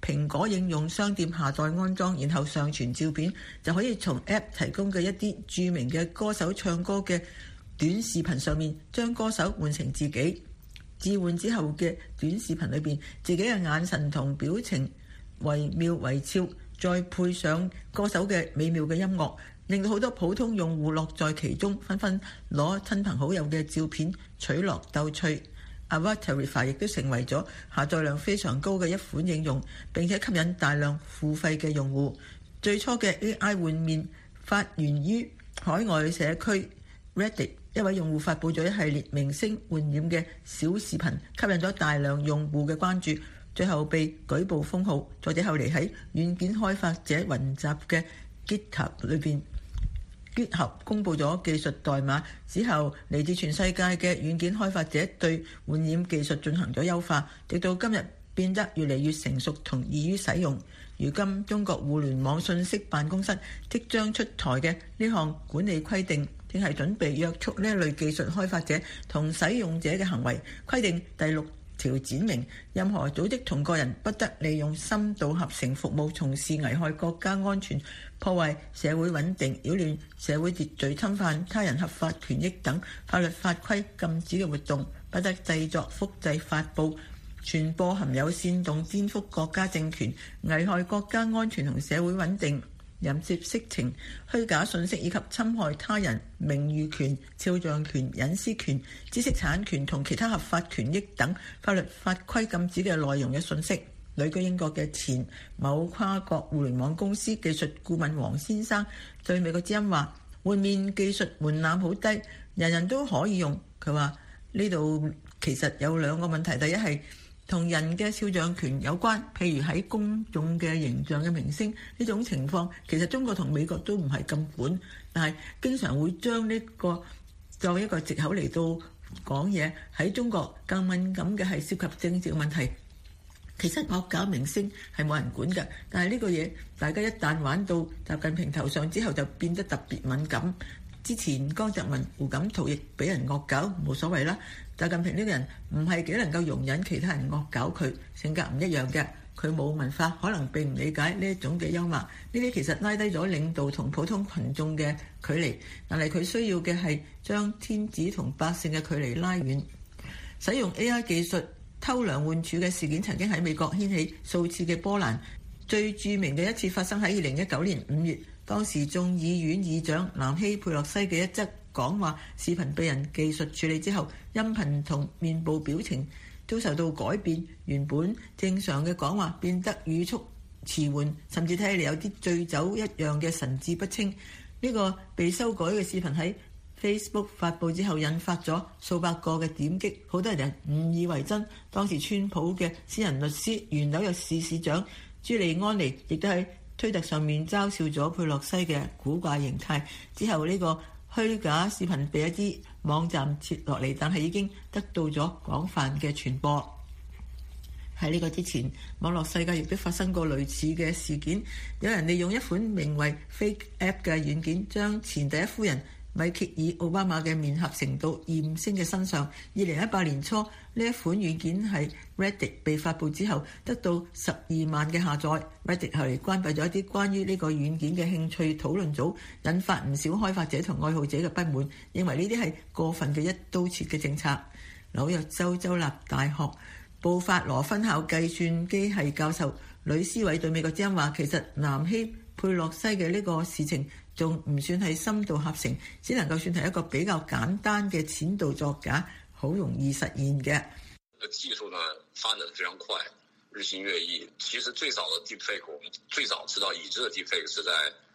蘋果應用商店下載安裝，然後上傳照片，就可以從 App 提供嘅一啲著名嘅歌手唱歌嘅短視頻上面，將歌手換成自己。置換之後嘅短視頻裏邊，自己嘅眼神同表情惟妙惟肖，再配上歌手嘅美妙嘅音樂，令到好多普通用戶樂在其中，紛紛攞親朋好友嘅照片取樂逗趣。Avatarify 亦都成為咗下載量非常高嘅一款應用，並且吸引大量付費嘅用戶。最初嘅 AI 換面發源於海外社區 Reddit， 一位用戶發佈咗一系列明星換臉嘅小視頻，吸引咗大量用戶嘅關注，最後被舉報封號。作者後嚟喺軟件開發者雲集嘅 GitHub 裏邊，GitHub公布咗技術代碼之後，嚟自全世界嘅軟件開發者對換臉技術進行咗優化，直到今日變得越嚟越成熟同易於使用。如今中國互聯網信息辦公室即將出台嘅呢項管理規定，正係準備約束呢一類技術開發者同使用者嘅行為。規定第6條闡明，任何組織同個人不得利用深度合成服務從事危害國家安全、破壞社會穩定、擾亂社會秩序、侵犯他人合法權益等法律法規禁止嘅活動，不得製作、複製、發布、傳播含有煽動顛覆國家政權、危害國家安全同社會穩定、淫褻色情、虛假信息以及侵害他人名譽權、肖像權、隱私權、知識產權同其他合法權益等法律法規禁止嘅內容嘅信息。旅居英國嘅前某跨國互聯網公司技術顧問黃先生對美國之音話：換面技術門檻好低，人人都可以用。佢話呢度其實有兩個問題，第一係同人嘅肖像權有關，譬如喺公眾嘅形象嘅明星呢種情況，其實中國同美國都唔係咁管，但係經常會將呢個作為一個藉口嚟到講嘢。喺中國更敏感嘅係涉及政治嘅問題。其實惡搞明星係冇人管嘅，但係呢個嘢大家一旦玩到習近平頭上之後，就變得特別敏感。之前江澤民、胡錦濤亦俾人惡搞，冇所謂啦。習近平呢個人唔係幾能夠容忍其他人惡搞佢，性格唔一樣嘅，佢冇文化，可能並唔理解呢一種嘅幽默。呢啲其實拉低咗領導同普通群眾嘅距離，但係佢需要嘅係將天子同百姓嘅距離拉遠。使用 AI 技術偷梁換柱嘅事件曾經喺美國掀起數次嘅波瀾，最著名嘅一次發生喺2019年5月，當時眾議院議長南希佩洛西嘅一則講話視頻被人技術處理之後，音頻同面部表情都受到改變，原本正常嘅講話變得語速遲緩，甚至睇起嚟有啲醉酒一樣嘅神志不清。呢個被修改嘅視頻喺Facebook 發布之後，引發咗數百個嘅點擊，好多人誤以為真。當時川普嘅私人律師、原紐約市市長朱利安尼亦都喺推特上面嘲笑咗佩洛西嘅古怪形態。之後呢個虛假視頻被一啲網站撤落嚟，但係已經得到咗廣泛嘅傳播。喺呢個之前，網絡世界亦都發生過類似嘅事件，有人利用一款名為 Fake App 嘅軟件，將前第一夫人米歇爾·奧巴馬嘅面合成到艷星嘅身上。2018年初，呢一款軟件喺 Reddit 被發布之後，得到12萬嘅下載。Reddit 後嚟關閉咗一啲關於呢個軟件嘅興趣討論組，引發唔少開發者同愛好者嘅不滿，認為呢啲係過分嘅一刀切嘅政策。紐約州州立大學布法羅分校計算機系教授呂思偉對美國之音話：其實南希佩洛西嘅呢個事情仲唔算係深度合成，只能夠算係一個比較簡單嘅淺度作假，好容易實現嘅。 技術呢發展得非常快，日新月異。其實最早的 deepfake， 我們最早知道已知的 deepfake 是在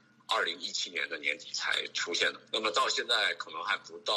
2017年的年底才出現的。那麼到現在可能還不到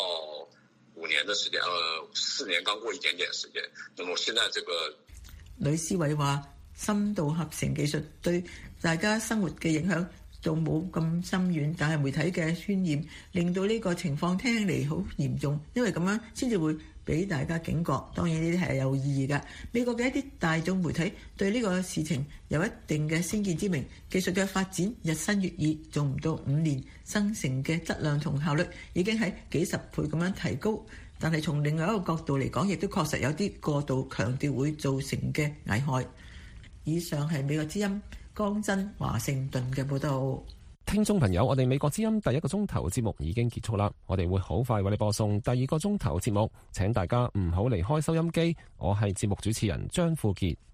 5年的時間，4年剛過一點點時間。那麼現在這個呂思偉話：深度合成技術對大家生活嘅影響仲冇咁深遠，但係媒體嘅渲染令到呢個情況聽嚟好嚴重，因為咁樣先至會俾大家警覺。當然呢啲係有意義嘅。美國嘅一啲大眾媒體對呢個事情有一定嘅先見之明，技術嘅發展日新月異，仲唔到5年，生成嘅質量同效率已經喺幾十倍咁樣提高。但係從另外一個角度嚟講，亦都確實有啲過度強調會造成嘅危害。 以上係美國之音江真華盛頓嘅報道。 聽眾朋友，我哋美國之音第一個鐘頭節目已經結束啦，我哋會好快為你播送第二個鐘頭節目，請大家唔好離開收音機。我係節目主持人張富傑。